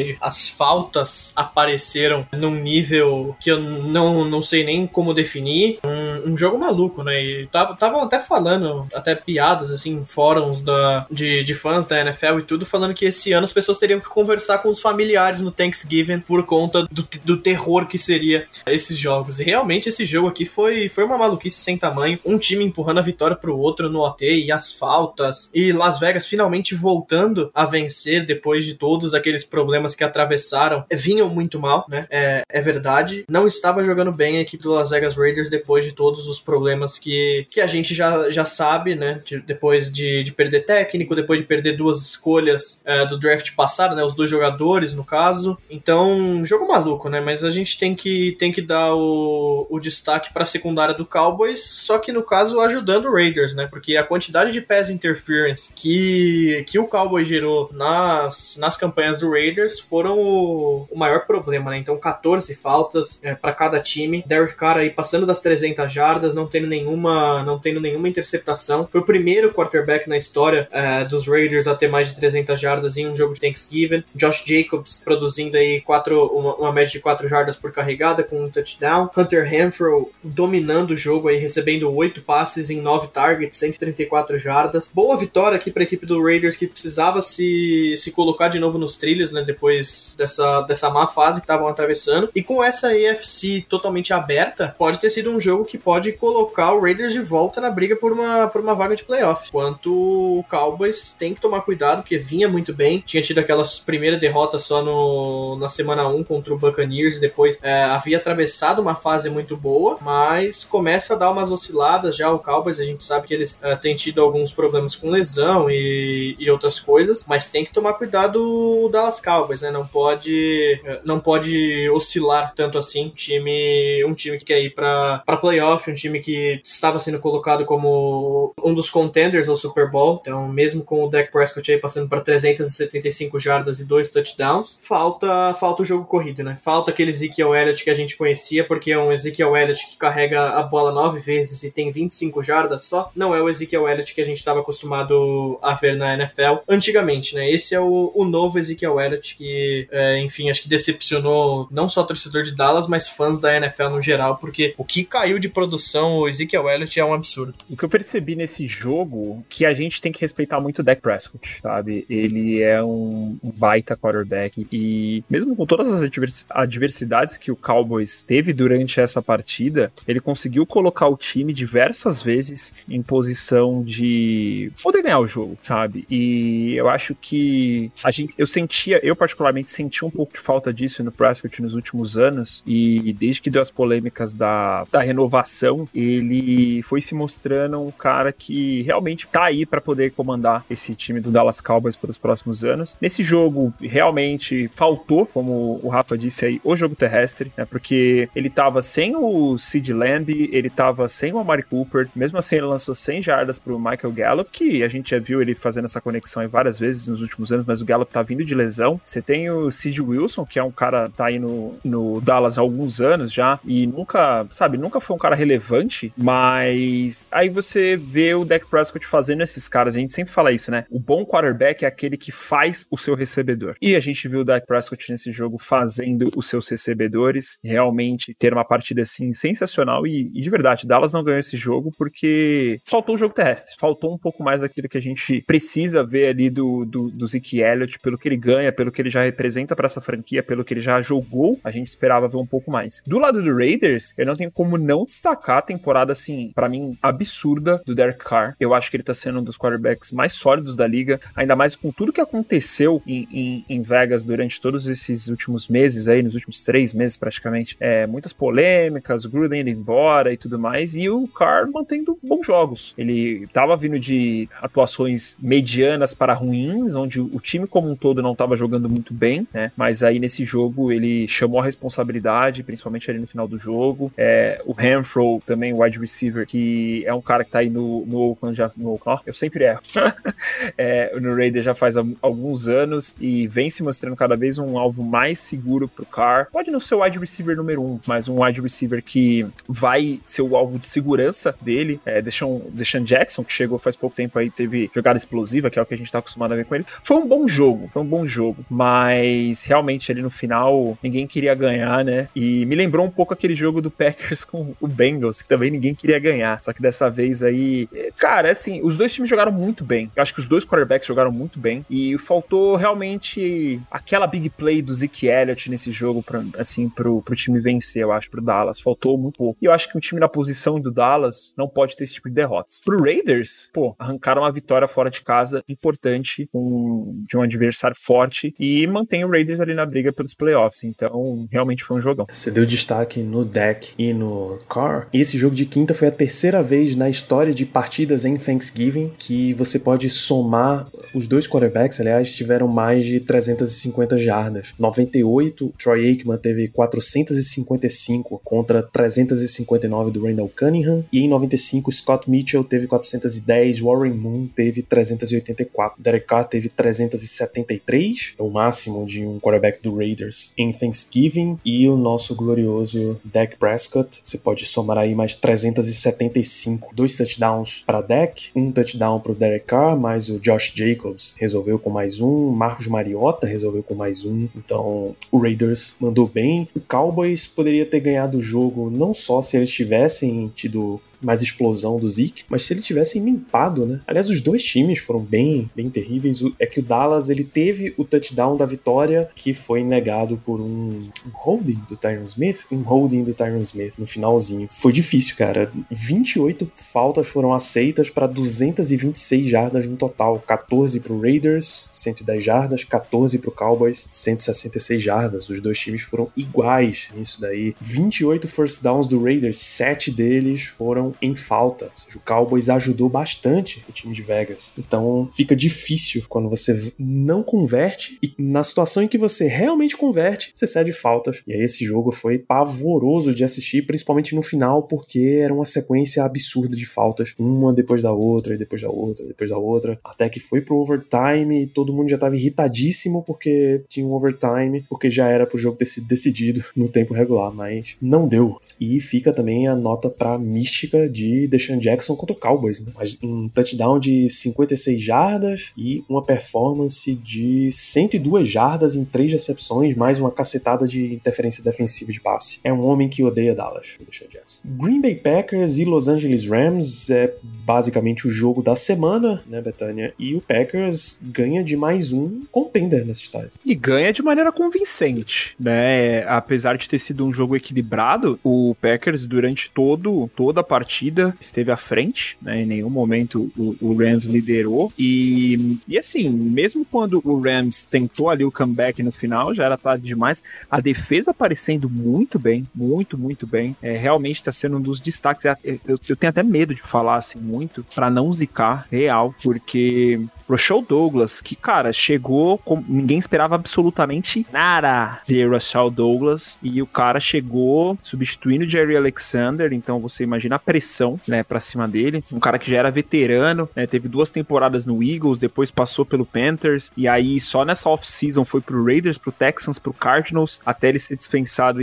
que as faltas apareceram num nível que eu não sei nem como definir. Um jogo maluco, né? E estavam até falando, até piadas, assim, fóruns de fãs da NFL e tudo, falando que esse ano as pessoas teriam que conversar com os familiares no Thanksgiving por conta do terror que seria esses jogos. E realmente esse jogo aqui foi uma maluquice sem tamanho. Um time empurrando a vitória pro outro no OT e as faltas. E Las Vegas finalmente voltando a vencer depois de todos aqueles problemas que atravessaram. Vinham muito mal, né? É verdade. Não estava jogando bem a equipe do Las Vegas Raiders depois de todos os problemas que a gente já sabe, né? Depois de perder técnico, depois de perder duas escolhas do draft passado, né? Os dois jogadores, no caso. Então, jogo maluco, né? Mas a gente tem que dar o destaque para a secundária do Cowboys, só que no caso ajudando o Raiders, né? Porque a quantidade de pass interference que o Cowboys gerou nas campanhas do Raiders foram o maior problema, né? Então 14 faltas para cada time. Derek Carr aí passando das 300 jardas, não tendo nenhuma interceptação. Foi o primeiro quarterback na história dos Raiders a ter mais de 300 jardas em um jogo de Thanksgiving. Josh Jacobs produzindo aí uma média de 4 jardas por carregada com um touchdown. Hunter Renfrow dominando o jogo aí, recebendo 8 passes em 9 targets, 134 jardas. Boa vitória aqui para a equipe do Raiders, que precisava se colocar de novo nos trilhos, né, depois dessa má fase que estavam atravessando. E com essa AFC totalmente aberta, pode ter sido um jogo que pode colocar o Raiders de volta na briga por uma vaga de playoff. Enquanto o Cowboys tem que tomar cuidado, porque vinha muito bem. Tinha tido aquela primeira derrota só na semana 1 contra o Buccaneers, e depois havia atravessado uma fase muito boa, mas começa a dar umas osciladas já. O Cowboys, a gente sabe que eles têm tido alguns problemas com lesão e outras coisas, mas tem que tomar cuidado o Dallas Cowboys, né? Não pode oscilar tanto assim. Um time que quer ir para playoff, um time que estava sendo colocado como um dos contenders ao Super Bowl. Então, mesmo com o Dak Prescott aí passando para 375 jardas e 2 touchdowns, falta o jogo corrido, né? Falta aquele Ezekiel Elliott que a gente conhecia, porque é um Ezekiel Elliott que carrega a bola 9 vezes e tem 25 jardas só. Não é o Ezekiel Elliott que a gente estava acostumado a ver na NFL antigamente, né? Esse é o novo Ezekiel Elliott que, enfim, acho que decepcionou não só o torcedor de Dallas, mas fãs da NFL no geral, porque o que caiu de produção o Ezekiel Elliott é um absurdo. O que eu percebi nesse jogo, que a gente tem que respeitar muito o Dak Prescott, sabe? Ele é um baita quarterback, e mesmo com todas as adversidades que o Cowboys teve durante essa partida, ele conseguiu colocar o time diversas vezes em posição de poder ganhar o jogo, sabe? E eu acho que eu particularmente senti um pouco de falta disso no Prescott nos últimos anos, e desde que deu as polêmicas da renovação, ele foi se mostrando um cara que realmente tá aí pra poder comandar esse time do Dallas Cowboys pelos próximos anos. Nesse jogo, realmente faltou, como o Rafa disse aí, o jogo terrestre, né? Porque ele tava sem o CeeDee Lamb, ele tava sem o Amari Cooper, mesmo assim ele lançou 100 jardas pro Michael Gallup, que a gente já viu ele fazendo essa conexão aí várias vezes nos últimos anos, mas o Gallup tá vindo de lesão. Você tem o C.J. Wilson, que é um cara, tá aí no Dallas há alguns anos já, e nunca foi um cara relevante, mas aí você vê o Dak Prescott fazendo esses caras, a gente sempre fala isso, né? O bom quarterback é aquele que faz o seu recebedor. E a gente viu o Dak Prescott nesse jogo fazendo os seus recebedores realmente ter uma partida assim sensacional, e de verdade, Dallas não ganhou esse jogo porque faltou o jogo terrestre, faltou um pouco mais daquilo que a gente precisa ver ali do Zeke Elliott, pelo que ele ganha, pelo que ele já representa para essa franquia, pelo que ele já jogou, a gente esperava ver um pouco mais. Do lado do Raiders, eu não tenho como não destacar a temporada, assim, pra mim, absurda do Derek Carr. Eu acho que ele tá sendo um dos quarterbacks mais sólidos da liga, ainda mais com tudo que aconteceu em Vegas durante todos esses últimos meses aí, nos últimos 3 meses praticamente. Muitas polêmicas, o Gruden indo embora e tudo mais, e o Carr mantendo bons jogos. Ele tava vindo de atuações medianas para ruins, onde o time como um todo não tava jogando muito bem, né? Mas aí nesse jogo ele chamou a responsabilidade, principalmente ali no final do jogo. O Renfrow também, o wide receiver, que é um cara que tá aí no Oakland já. Eu sempre erro. No Raiders já faz alguns anos e vem se mostrando cada vez um alvo mais seguro pro Carr. Pode não ser o wide receiver número 1, mas um wide receiver que vai ser o alvo de segurança dele. Deshaun Jackson, que chegou faz pouco tempo aí, teve jogada explosiva, que é o que a gente tá acostumado a ver com ele. Foi um bom jogo, mas mas realmente ali no final ninguém queria ganhar, né? E me lembrou um pouco aquele jogo do Packers com o Bengals, que também ninguém queria ganhar. Só que dessa vez aí, cara, assim, os dois times jogaram muito bem. Eu acho que os dois quarterbacks jogaram muito bem e faltou realmente aquela big play do Zeke Elliott nesse jogo pro time vencer, eu acho, pro Dallas. Faltou muito pouco. E eu acho que um time na posição do Dallas não pode ter esse tipo de derrotas. Pro Raiders, arrancaram uma vitória fora de casa importante de um adversário forte e mantém o Raiders ali na briga pelos playoffs. Então, realmente foi um jogão. Você deu destaque no Dak e no Carr. Esse jogo de quinta foi a terceira vez na história de partidas em Thanksgiving que você pode somar. Os dois quarterbacks, aliás, tiveram mais de 350 jardas. 98, Troy Aikman teve 455 contra 359 do Randall Cunningham. E em 95, Scott Mitchell teve 410, Warren Moon teve 384. Derek Carr teve 373, o máximo de um quarterback do Raiders em Thanksgiving. E o nosso glorioso Dak Prescott, você pode somar aí mais 375. 2 touchdowns para Dak, 1 touchdown para o Derek Carr, mais o Josh Jacobs resolveu com mais um, Marcus Mariota resolveu com mais um. Então o Raiders mandou bem. O Cowboys poderia ter ganhado o jogo não só se eles tivessem tido mais explosão do Zeke, mas se eles tivessem limpado, né? Aliás, os dois times foram bem terríveis. É que o Dallas, ele teve o touchdown da vitória que foi negado por um holding do Tyron Smith, no finalzinho. Foi difícil, cara. 28 faltas foram aceitas para 226 jardas no total. 14 pro Raiders, 110 jardas, 14 pro Cowboys, 166 jardas. Os dois times foram iguais nisso daí. 28 first downs do Raiders, 7 deles foram em falta. Ou seja, o Cowboys ajudou bastante o time de Vegas. Então fica difícil quando você não converte e na situação em que você realmente converte, você cede faltas. E aí esse jogo foi pavoroso de assistir, principalmente no final, porque era uma sequência absurda de faltas, uma depois da outra, e depois da outra, depois da outra, até que foi pro overtime e todo mundo já tava irritadíssimo porque tinha um overtime, porque já era pro jogo ter sido decidido no tempo regular, mas não deu. E fica também a nota pra mística de Deshaun Jackson contra o Cowboys, né? Um touchdown de 56 jardas e uma performance de 102 jardas em 3 recepções, mais uma cacetada de interferência defensiva de passe. É um homem que odeia Dallas, o Deshaun Jackson. Green Bay Packers e Los Angeles Rams é basicamente o jogo da semana, né, Betânia? E o Packers ganha de mais um contender nessa história. E ganha de maneira convincente, né? Apesar de ter sido um jogo equilibrado, o Packers durante toda a partida esteve à frente, né? Em nenhum momento o Rams liderou e assim, mesmo quando o Rams tentou ali o comeback no final, já era tarde demais, a defesa aparecendo muito bem, muito bem, realmente está sendo um dos destaques. Eu tenho até medo de falar assim muito, para não zicar real, porque Rochelle Douglas, que, cara, chegou, ninguém esperava absolutamente nada de Rochelle Douglas, e o cara chegou substituindo o Jerry Alexander, então você imagina a pressão, né, pra cima dele, um cara que já era veterano, né, teve 2 temporadas no Eagles, depois passou pelo Panthers, e aí só nessa off-season foi pro Raiders, pro Texans, pro Cardinals, até ele ser dispensado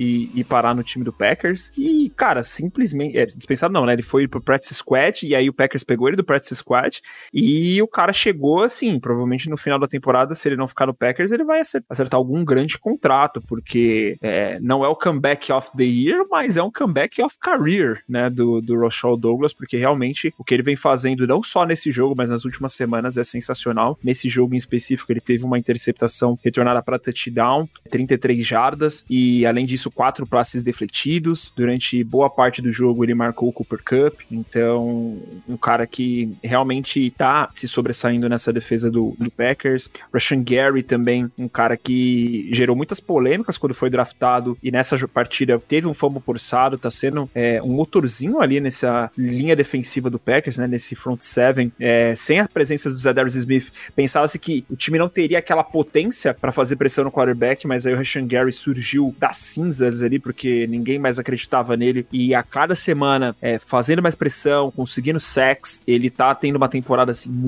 e parar no time do Packers, e, cara, simplesmente, dispensado não, né, ele foi pro Practice Squad, e aí o Packers pegou ele do Practice Squad, e o cara chegou assim, provavelmente no final da temporada, se ele não ficar no Packers, ele vai acertar algum grande contrato, porque não é o comeback of the year, mas é um comeback of career, né, do Rochelle Douglas, porque realmente o que ele vem fazendo, não só nesse jogo, mas nas últimas semanas, é sensacional. Nesse jogo em específico, ele teve uma interceptação retornada para touchdown, 33 jardas, e além disso, 4 passes defletidos. Durante boa parte do jogo, ele marcou o Cooper Kupp, então um cara que realmente tá se sobressaindo nessa defesa do Packers. Rashan Gary também, um cara que gerou muitas polêmicas quando foi draftado, e nessa partida teve um fumble forçado, tá sendo um motorzinho ali nessa linha defensiva do Packers, né, nesse front seven, sem a presença do Zadarius Smith, pensava-se que o time não teria aquela potência para fazer pressão no quarterback, mas aí o Rashan Gary surgiu das cinzas ali, porque ninguém mais acreditava nele, e a cada semana fazendo mais pressão, conseguindo sacks, ele tá tendo uma temporada assim muito boa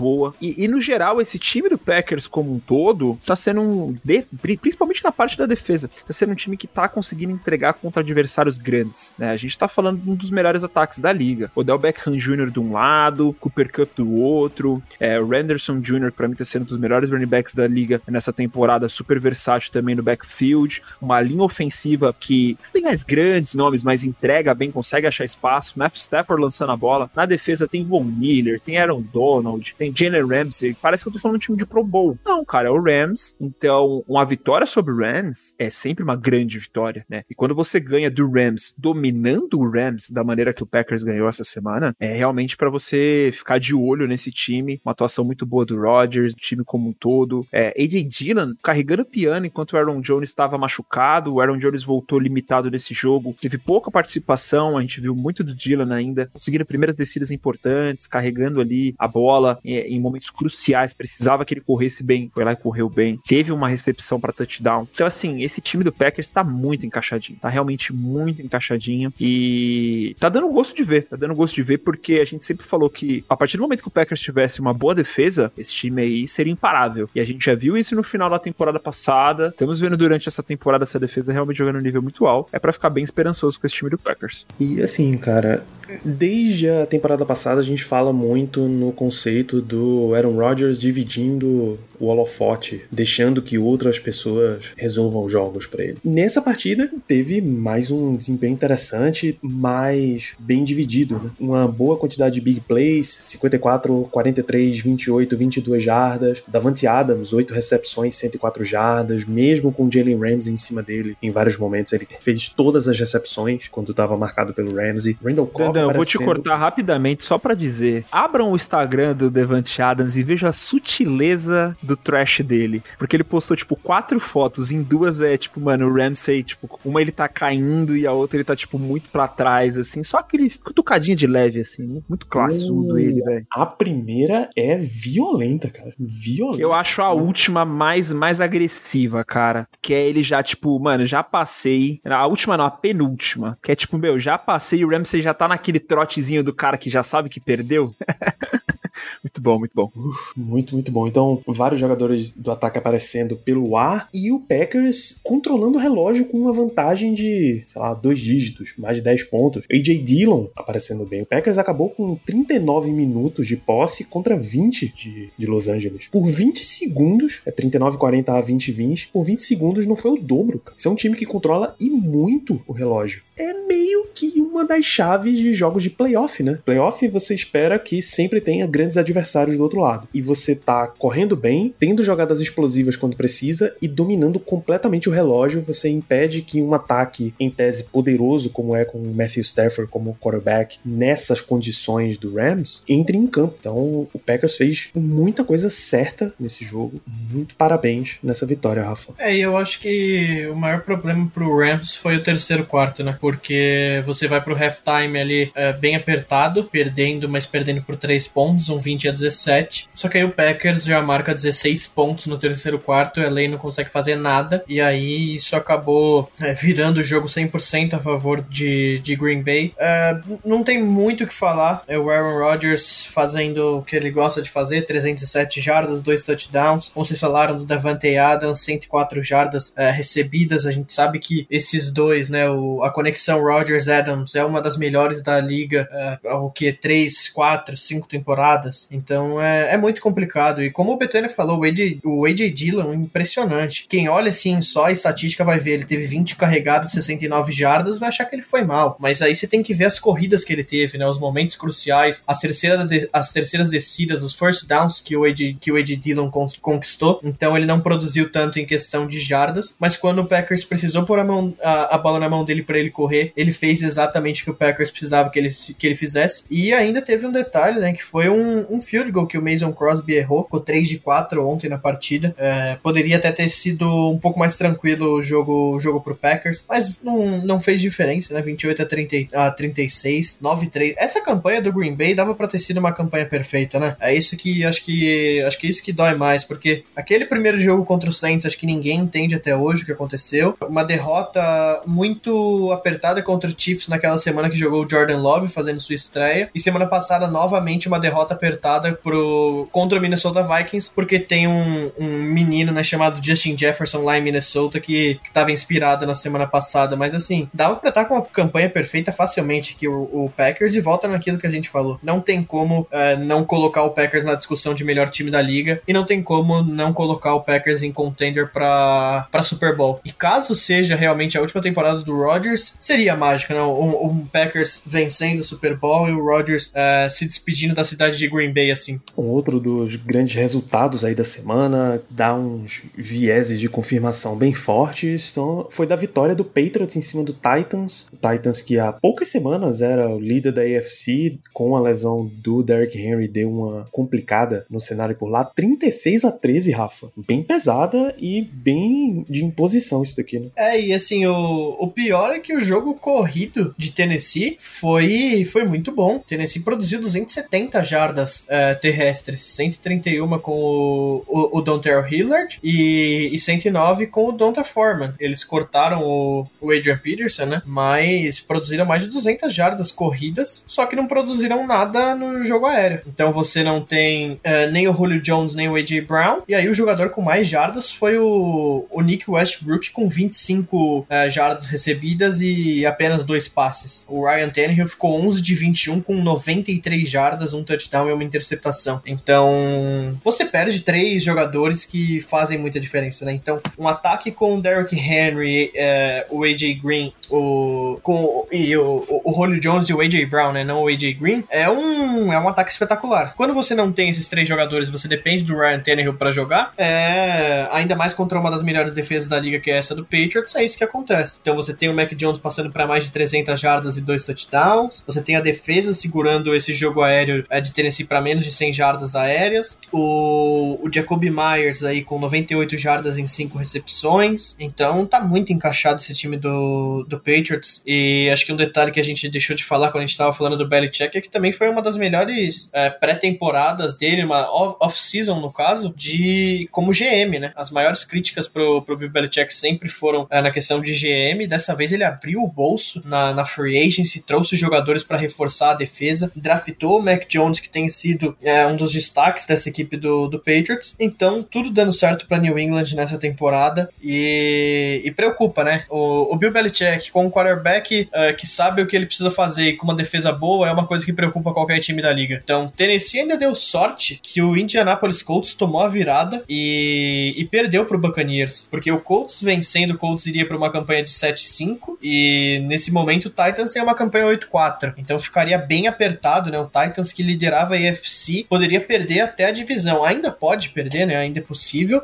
boa. E no geral, esse time do Packers como um todo tá sendo principalmente na parte da defesa, tá sendo um time que tá conseguindo entregar contra adversários grandes, né? A gente tá falando de um dos melhores ataques da liga. Odell Beckham Jr. de um lado, Cooper Kupp do outro, o Renderson Jr., que pra mim tá sendo um dos melhores running backs da liga nessa temporada, super versátil também no backfield, uma linha ofensiva que tem mais grandes nomes, mas entrega bem, consegue achar espaço, Matthew Stafford lançando a bola, na defesa tem Von Miller, tem Aaron Donald, tem Jalen Ramsey, parece que eu tô falando de um time de Pro Bowl. Não, cara, é o Rams, então uma vitória sobre o Rams é sempre uma grande vitória, né? E quando você ganha do Rams, dominando o Rams da maneira que o Packers ganhou essa semana, é realmente pra você ficar de olho nesse time, uma atuação muito boa do Rodgers, do time como um todo, A.J. Dillon carregando o piano enquanto o Aaron Jones estava machucado, o Aaron Jones voltou limitado nesse jogo, teve pouca participação, a gente viu muito do Dillon ainda, conseguindo primeiras descidas importantes, carregando ali a bola em momentos cruciais, precisava que ele corresse bem, foi lá e correu bem, teve uma recepção para touchdown. Então assim, esse time do Packers tá muito encaixadinho, tá realmente muito encaixadinho e tá dando gosto de ver porque a gente sempre falou que a partir do momento que o Packers tivesse uma boa defesa, esse time aí seria imparável, e a gente já viu isso no final da temporada passada, estamos vendo durante essa temporada essa defesa realmente jogando um nível muito alto, é pra ficar bem esperançoso com esse time do Packers. E assim, cara, desde a temporada passada a gente fala muito no conceito do Aaron Rodgers dividindo o holofote, deixando que outras pessoas resolvam jogos pra ele. Nessa partida teve mais um desempenho interessante, mas bem dividido, né? Uma boa quantidade de big plays, 54, 43, 28, 22 jardas, Davante Adams, 8 recepções, 104 jardas, mesmo com o Jalen Ramsey em cima dele, em vários momentos ele fez todas as recepções quando estava marcado pelo Ramsey. Randall Cobb eu vou te cortar rapidamente só pra dizer, abram o Instagram do Davante Adams e vejam a sutileza do trash dele, porque ele postou, 4 fotos, em 2 tipo, mano, o Ramsey, uma ele tá caindo e a outra ele tá, muito pra trás, assim, só aquele cutucadinha de leve, assim, muito classudo ele, velho. A primeira é violenta, cara, violenta. Eu acho a última mais agressiva, cara, que é ele já, mano, já passei, a última não, a penúltima, que é já passei e o Ramsey já tá naquele trotezinho do cara que já sabe que perdeu. Muito bom, muito bom. Muito bom. Então, vários jogadores do ataque aparecendo pelo ar e o Packers controlando o relógio com uma vantagem de, 2 dígitos, mais de 10 pontos. A.J. Dillon aparecendo bem. O Packers acabou com 39 minutos de posse contra 20 de Los Angeles. Por 20 segundos, 39-40 a 20-20, por 20 segundos não foi o dobro, cara. Isso é um time que controla e muito o relógio. É meio que uma das chaves de jogos de playoff, né? Playoff você espera que sempre tenha grandes adversários do outro lado. E você tá correndo bem, tendo jogadas explosivas quando precisa e dominando completamente o relógio. Você impede que um ataque, em tese poderoso, como é com o Matthew Stafford como quarterback, nessas condições do Rams, entre em campo. Então, o Packers fez muita coisa certa nesse jogo. Muito parabéns nessa vitória, Rafa. E eu acho que o maior problema pro Rams foi o terceiro quarto, né? Porque você vai pro halftime ali bem apertado, perdendo, mas perdendo por 3 pontos, um 20-17. Só que aí o Packers já marca 16 pontos no terceiro quarto, a LA não consegue fazer nada, e aí isso acabou virando o jogo 100% a favor de Green Bay. Não tem muito o que falar, é o Aaron Rodgers fazendo o que ele gosta de fazer, 307 jardas, 2 touchdowns, como vocês falaram do Davante Adams, 104 jardas recebidas. A gente sabe que esses dois, né, a conexão Rodgers-Adams é uma das melhores da liga, 3, 4, 5 temporadas, então é muito complicado, e como o Betânia falou, o A.J. Dillon, impressionante, quem olha assim só a estatística vai ver, ele teve 20 carregados, 69 jardas, vai achar que ele foi mal, mas aí você tem que ver as corridas que ele teve, né, os momentos cruciais, as terceiras descidas, os first downs que o A.J. Dillon conquistou, então ele não produziu tanto em questão de jardas, mas quando o Packers precisou pôr a bola na mão dele para ele correr, ele fez exatamente o que o Packers precisava que ele fizesse, e ainda teve um detalhe, né, que foi um field goal que o Mason Crosby errou, ficou 3 de 4 ontem na partida, poderia até ter sido um pouco mais tranquilo o jogo pro Packers, mas não fez diferença, né, 28 a 36, 9-3, essa campanha do Green Bay dava pra ter sido uma campanha perfeita, né, é isso que, acho que é isso que dói mais, porque aquele primeiro jogo contra o Saints, acho que ninguém entende até hoje o que aconteceu, uma derrota muito apertada contra o Chiefs naquela semana que jogou o Jordan Love fazendo sua estreia, e semana passada novamente uma derrota apertada contra o Minnesota Vikings, porque tem um menino, né, chamado Justin Jefferson lá em Minnesota que tava inspirado na semana passada, mas assim, dava pra estar com uma campanha perfeita facilmente que o Packers, e volta naquilo que a gente falou. Não tem como não colocar o Packers na discussão de melhor time da liga, e não tem como não colocar o Packers em contender pra Super Bowl. E caso seja realmente a última temporada do Rodgers, seria mágica, né? Um Packers vencendo o Super Bowl e o Rodgers se despedindo da cidade de Green Bay, assim. Outro dos grandes resultados aí da semana, dá uns vieses de confirmação bem fortes, foi da vitória do Patriots em cima do Titans. O Titans, que há poucas semanas era o líder da AFC, com a lesão do Derrick Henry, deu uma complicada no cenário por lá. 36-13, Rafa. Bem pesada e bem de imposição isso daqui, né? E assim, o pior é que o jogo corrido de Tennessee foi muito bom. Tennessee produziu 270 jardas terrestres, 131 com o Dontrell Hillard e 109 com o Donta Foreman. Eles cortaram o Adrian Peterson, né? Mas produziram mais de 200 jardas corridas, só que não produziram nada no jogo aéreo. Então você não tem nem o Julio Jones, nem o A.J. Brown, e aí o jogador com mais jardas foi o Nick Westbrook, com 25 jardas recebidas e apenas 2 passes. O Ryan Tannehill ficou 11 de 21 com 93 jardas, um touchdown e uma interceptação. Então, você perde 3 jogadores que fazem muita diferença, né? Então, um ataque com o Derrick Henry, o A.J. Green, o Julio Jones e o A.J. Brown, né? Não o A.J. Green, é um ataque espetacular. Quando você não tem esses 3 jogadores, você depende do Ryan Tannehill pra jogar, ainda mais contra uma das melhores defesas da liga, que é essa do Patriots, é isso que acontece. Então você tem o Mac Jones passando para mais de 300 jardas e 2 touchdowns, você tem a defesa segurando esse jogo aéreo de Tennessee para menos de 100 jardas aéreas, o Jacoby Myers aí com 98 jardas em 5 recepções. Então tá muito encaixado esse time do Patriots. E acho que um detalhe que a gente deixou de falar quando a gente tava falando do Belichick é que também foi uma das melhores pré-temporadas dele, uma off-season no caso, como GM, né? As maiores críticas pro Bill Belichick sempre foram na questão de GM. Dessa vez ele abriu o bolso na free agency, trouxe jogadores para reforçar a defesa, draftou o Mac Jones, que tem sido um dos destaques dessa equipe do Patriots. Então tudo dando certo para New England nessa temporada, e preocupa, né? O Bill Belichick com um quarterback que sabe o que ele precisa fazer e com uma defesa boa é uma coisa que preocupa qualquer time da liga. Então Tennessee ainda deu sorte que o Indianapolis Colts tomou a virada e perdeu pro Buccaneers, porque o Colts vencendo, o Colts iria para uma campanha de 7-5, e nesse momento o Titans tem uma campanha 8-4, então ficaria bem apertado, né? O Titans, que liderava a AFC, poderia perder até a divisão. Ainda pode perder, né? Ainda é possível,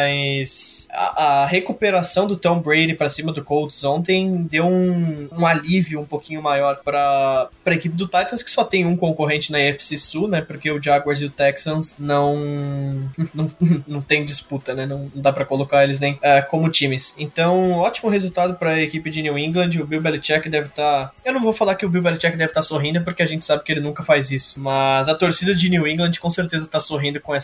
mas a recuperação do Tom Brady para cima do Colts ontem deu um alívio um pouquinho maior para a equipe do Titans, que só tem um concorrente na AFC Sul, né? Porque o Jaguars e o Texans não tem disputa, né? Não dá para colocar eles nem como times. Então, ótimo resultado para a equipe de New England. O Bill Belichick deve estar... Eu não vou falar que o Bill Belichick deve estar sorrindo, porque a gente sabe que ele nunca faz isso. Mas a torcida de New England com certeza está sorrindo com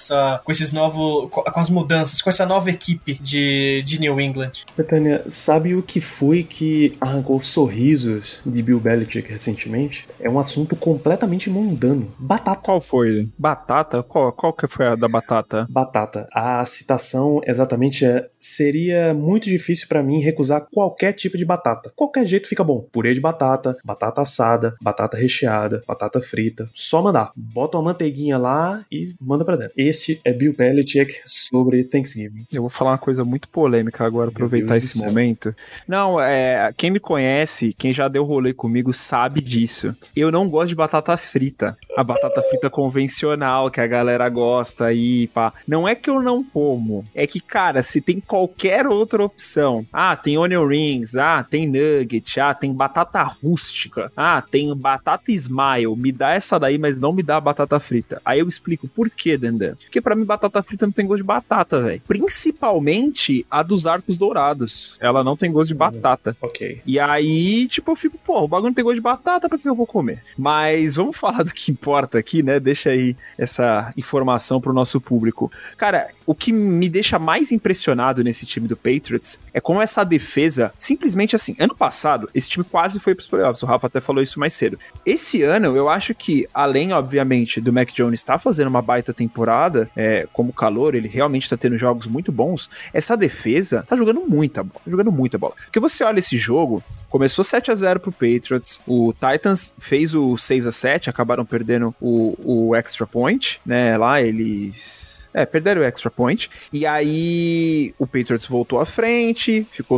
as mudanças, com essa nova equipe de New England. Betânia, sabe o que foi que arrancou sorrisos de Bill Belichick recentemente? É um assunto completamente mundano. Batata. Qual foi? Batata? Qual que foi a da batata? Batata. A citação exatamente seria muito difícil pra mim recusar qualquer tipo de batata. Qualquer jeito fica bom. Purê de batata, batata assada, batata recheada, batata frita. Só mandar. Bota uma manteiguinha lá e manda pra dentro. Esse é Bill Belichick sobre Thanksgiving. Eu vou falar uma coisa muito polêmica agora, aproveitar esse momento. Não, quem me conhece, quem já deu rolê comigo sabe disso. Eu não gosto de batata frita. A batata frita convencional que a galera gosta aí, pá. Não é que eu não como, é que, cara, se tem qualquer outra opção, tem onion rings, tem nugget, tem batata rústica, tem batata smile, me dá essa daí, mas não me dá a batata frita. Aí eu explico por quê, Dandan. Porque pra mim batata frita não tem gosto de batata, velho. Principalmente a dos Arcos Dourados. Ela não tem gosto de batata. Ok. E aí, tipo, eu fico, o bagulho não tem gosto de batata, pra que eu vou comer? Mas vamos falar do que importa aqui, né? Deixa aí essa informação pro nosso público. Cara, o que me deixa mais impressionado nesse time do Patriots é como essa defesa, simplesmente assim, ano passado, esse time quase foi pros playoffs, o Rafa até falou isso mais cedo. Esse ano, eu acho que, além, obviamente, novamente, do Mac Jones tá fazendo uma baita temporada, como calor, ele realmente tá tendo jogos muito bons, essa defesa tá jogando muita bola. Porque você olha esse jogo, começou 7-0 pro Patriots, o Titans fez o 6-7, acabaram perdendo o extra point, né, lá eles... perderam o extra point. E aí o Patriots voltou à frente, ficou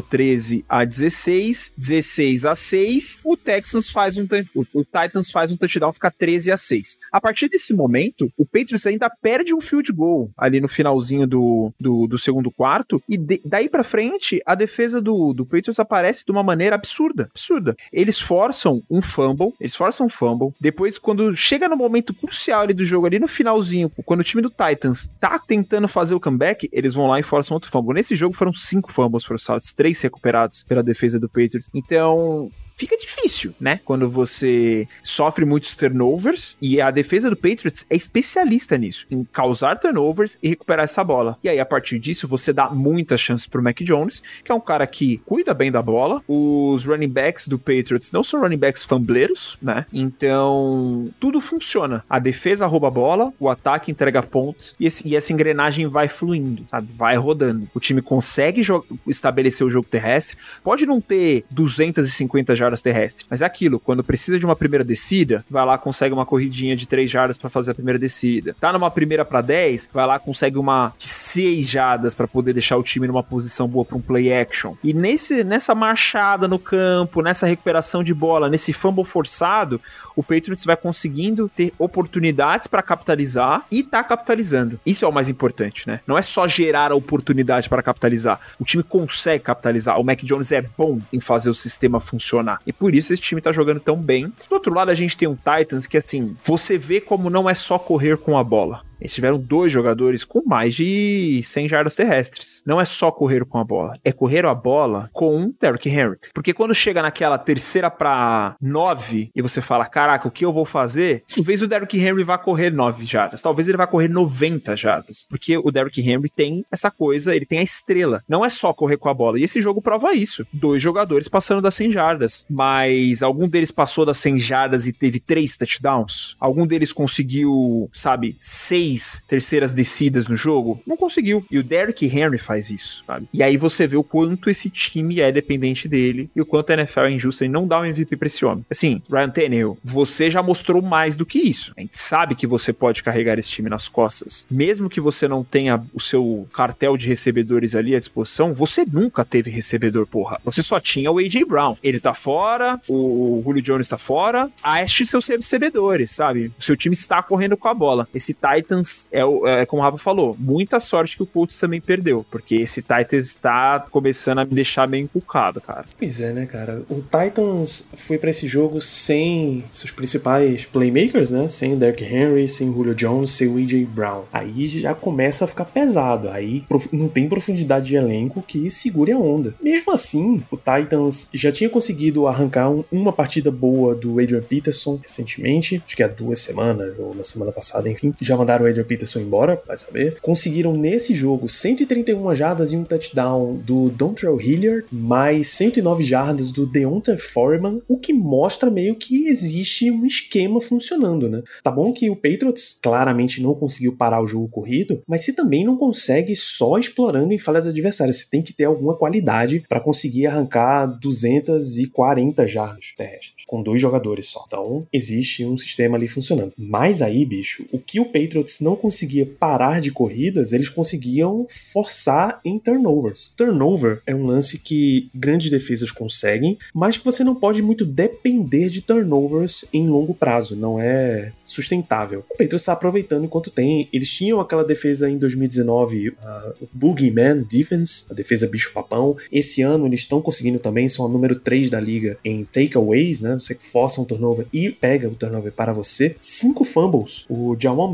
13-16, 16-6. O Titans faz um touchdown, fica 13-6. A partir desse momento, o Patriots ainda perde um field goal ali no finalzinho do segundo quarto. E daí pra frente, a defesa do Patriots aparece de uma maneira absurda. Eles forçam um fumble. Depois, quando chega no momento crucial ali do jogo, ali no finalzinho, quando o time do Titans tá tentando fazer o comeback, eles vão lá e forçam outro fumble. Nesse jogo foram 5 fumbles forçados, 3 recuperados pela defesa do Patriots. Então... fica difícil, né? Quando você sofre muitos turnovers, e a defesa do Patriots é especialista nisso, em causar turnovers e recuperar essa bola. E aí, a partir disso, você dá muitas chances pro Mac Jones, que é um cara que cuida bem da bola. Os running backs do Patriots não são running backs fumbleiros, né? Então, tudo funciona. A defesa rouba a bola, o ataque entrega pontos, e essa engrenagem vai fluindo, sabe? Vai rodando. O time consegue estabelecer o jogo terrestre, pode não ter 250 jardas terrestres, mas é aquilo, quando precisa de uma primeira descida, vai lá, consegue uma corridinha de 3 jardas pra fazer a primeira descida. Tá numa primeira pra 10, vai lá, consegue uma de 6 jardas pra poder deixar o time numa posição boa pra um play action. E nessa marchada no campo, nessa recuperação de bola, nesse fumble forçado, o Patriots vai conseguindo ter oportunidades pra capitalizar e tá capitalizando. Isso é o mais importante, né? Não é só gerar a oportunidade para capitalizar. O time consegue capitalizar. O Mac Jones é bom em fazer o sistema funcionar. E por isso esse time tá jogando tão bem. Do outro lado, a gente tem um Titans que, assim, você vê como não é só correr com a bola. Eles tiveram 2 jogadores com mais de 100 jardas terrestres. Não é só correr com a bola, é correr a bola com Derrick Henry. Porque quando chega naquela 3ª pra 9 e você fala, caraca, o que eu vou fazer? Talvez o Derrick Henry vá correr 9 jardas. Talvez ele vá correr 90 jardas. Porque o Derrick Henry tem essa coisa, ele tem a estrela. Não é só correr com a bola. E esse jogo prova isso. 2 jogadores passando das 100 jardas. Mas algum deles passou das 100 jardas e teve 3 touchdowns? Algum deles conseguiu, sabe, 6 terceiras descidas no jogo? Não conseguiu. E o Derrick Henry faz isso, sabe? E aí você vê o quanto esse time é dependente dele e o quanto a NFL é injusta em não dar um MVP pra esse homem. Assim, Ryan Tannehill, você já mostrou mais do que isso. A gente sabe que você pode carregar esse time nas costas. Mesmo que você não tenha o seu cartel de recebedores ali à disposição, você nunca teve recebedor, porra. Você só tinha o A.J. Brown. Ele tá fora, o Julio Jones tá fora, ache seus recebedores, sabe? O seu time está correndo com a bola. Esse Titans como o Rafa falou, muita sorte que o Colts também perdeu, porque esse Titans está começando a me deixar meio encucado, cara. Pois é, né, cara? O Titans foi pra esse jogo sem seus principais playmakers, né? Sem o Derrick Henry, sem o Julio Jones, sem o A.J. Brown. Aí já começa a ficar pesado. Aí não tem profundidade de elenco que segure a onda. Mesmo assim, o Titans já tinha conseguido arrancar uma partida boa do Adrian Peterson recentemente, acho que há 2 semanas, ou na semana passada, enfim. Já mandaram o Adrian Peterson embora, vai saber. Conseguiram nesse jogo 131 jardas e um touchdown do Dontrell Hilliard, mais 109 jardas do Deonta Foreman, o que mostra meio que existe um esquema funcionando, né? Tá bom que o Patriots claramente não conseguiu parar o jogo corrido, mas você também não consegue só explorando em falhas adversárias. Você tem que ter alguma qualidade para conseguir arrancar 240 jardas terrestres, com 2 jogadores só. Então, existe um sistema ali funcionando. Mas aí, bicho, o que o Patriots não conseguia parar de corridas, eles conseguiam forçar em turnovers. Turnover é um lance que grandes defesas conseguem, mas que você não pode muito depender de turnovers em longo prazo, não é sustentável. O Patriots está aproveitando enquanto tem. Eles tinham aquela defesa em 2019, o Boogeyman Defense, a defesa bicho-papão. Esse ano eles estão conseguindo também, são a número 3 da liga em takeaways, né? Você força um turnover e pega o turnover para você. 5 fumbles. O Jawan Bentley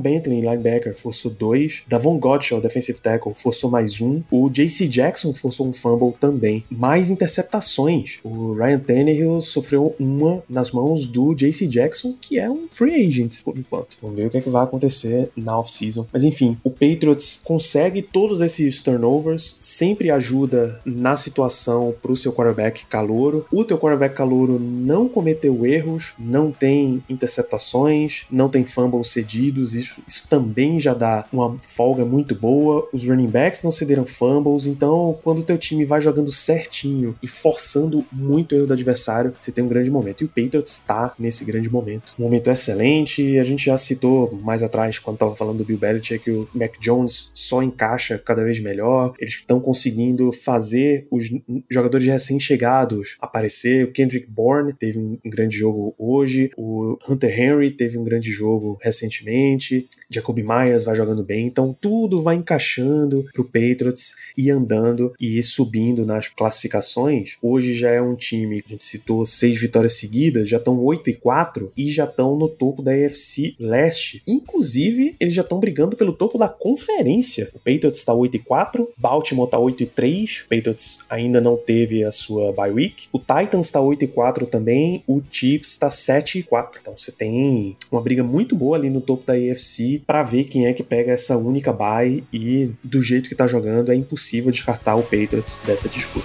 linebacker, forçou 2. Davon Godchaux, defensive tackle, forçou mais 1. O J.C. Jackson forçou um fumble também. Mais interceptações. O Ryan Tannehill sofreu uma nas mãos do J.C. Jackson, que é um free agent, por enquanto. Vamos ver o que é que vai acontecer na off-season. Mas enfim, o Patriots consegue todos esses turnovers, sempre ajuda na situação pro seu quarterback calouro. O teu quarterback calouro não cometeu erros, não tem interceptações, não tem fumbles cedidos, isso também já dá uma folga muito boa. Os running backs não cederam fumbles, então quando o teu time vai jogando certinho e forçando muito o erro do adversário, você tem um grande momento. E o Patriots está nesse grande momento. Um momento excelente, a gente já citou mais atrás, quando estava falando do Bill Belichick, que o Mac Jones só encaixa cada vez melhor, eles estão conseguindo fazer os jogadores recém-chegados aparecer. O Kendrick Bourne teve um grande jogo hoje, o Hunter Henry teve um grande jogo recentemente, Jacoby Myers vai jogando bem, então tudo vai encaixando pro Patriots e andando e subindo nas classificações. Hoje já é um time, a gente citou 6 vitórias seguidas, já estão 8-4 e já estão no topo da AFC Leste. Inclusive, eles já estão brigando pelo topo da conferência. O Patriots está 8-4, Baltimore está 8-3, o Patriots ainda não teve a sua bye week, o Titans está 8-4 também, o Chiefs está 7-4. Então você tem uma briga muito boa ali no topo da AFC para ver quem é que pega essa única bye, e do jeito que tá jogando é impossível descartar o Patriots dessa disputa.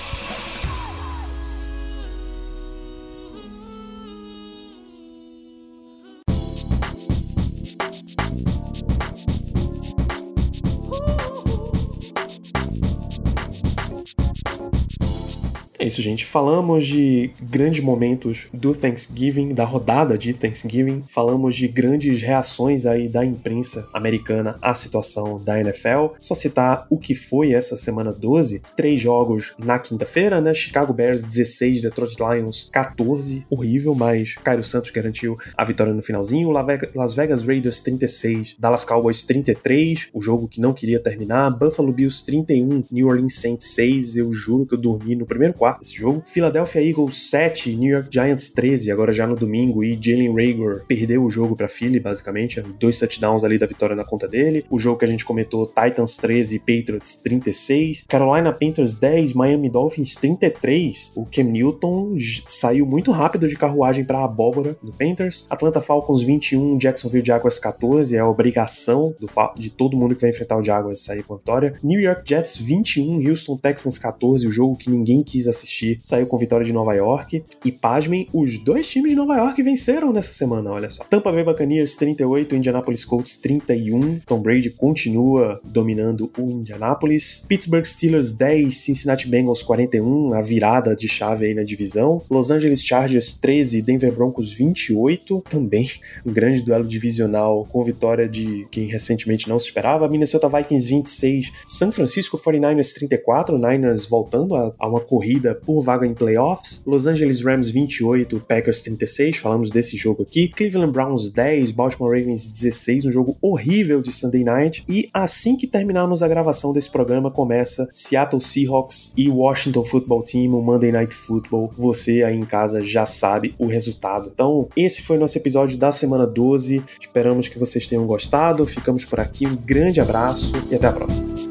É isso, gente. Falamos de grandes momentos do Thanksgiving, da rodada de Thanksgiving. Falamos de grandes reações aí da imprensa americana à situação da NFL. Só citar o que foi essa semana 12. 3 jogos na quinta-feira, né? Chicago Bears 16, Detroit Lions 14. Horrível, mas Cairo Santos garantiu a vitória no finalzinho. Las Vegas Raiders 36, Dallas Cowboys 33. O jogo que não queria terminar. Buffalo Bills 31, New Orleans Saints 6. Eu juro que eu dormi no primeiro quarto desse jogo. Philadelphia Eagles 7, New York Giants 13, agora já no domingo, e Jalen Reagor perdeu o jogo pra Philly, basicamente, 2 touchdowns ali da vitória na conta dele. O jogo que a gente comentou, Titans 13, Patriots 36, Carolina Panthers 10, Miami Dolphins 33. O Cam Newton saiu muito rápido de carruagem pra abóbora do Panthers. Atlanta Falcons 21, Jacksonville Jaguars 14, é a obrigação de todo mundo que vai enfrentar o Jaguars sair com a vitória. New York Jets 21, Houston Texans 14, o jogo que ninguém quis assistir, saiu com vitória de Nova York. E pasmem, os 2 times de Nova York venceram nessa semana, olha só. Tampa Bay Buccaneers 38, Indianapolis Colts 31. Tom Brady continua dominando o Indianapolis. Pittsburgh Steelers 10, Cincinnati Bengals 41, a virada de chave aí na divisão. Los Angeles Chargers 13, Denver Broncos 28, também um grande duelo divisional com vitória de quem recentemente não se esperava. Minnesota Vikings 26, San Francisco 49ers 34, Niners voltando a uma corrida por vaga em playoffs. Los Angeles Rams 28, Packers 36, falamos desse jogo aqui. Cleveland Browns 10, Baltimore Ravens 16, um jogo horrível de Sunday Night. E assim que terminarmos a gravação desse programa, começa Seattle Seahawks e Washington Football Team, o Monday Night Football. Você aí em casa já sabe o resultado. Então, esse foi o nosso episódio da semana 12. Esperamos que vocês tenham gostado. Ficamos por aqui, um grande abraço e até a próxima.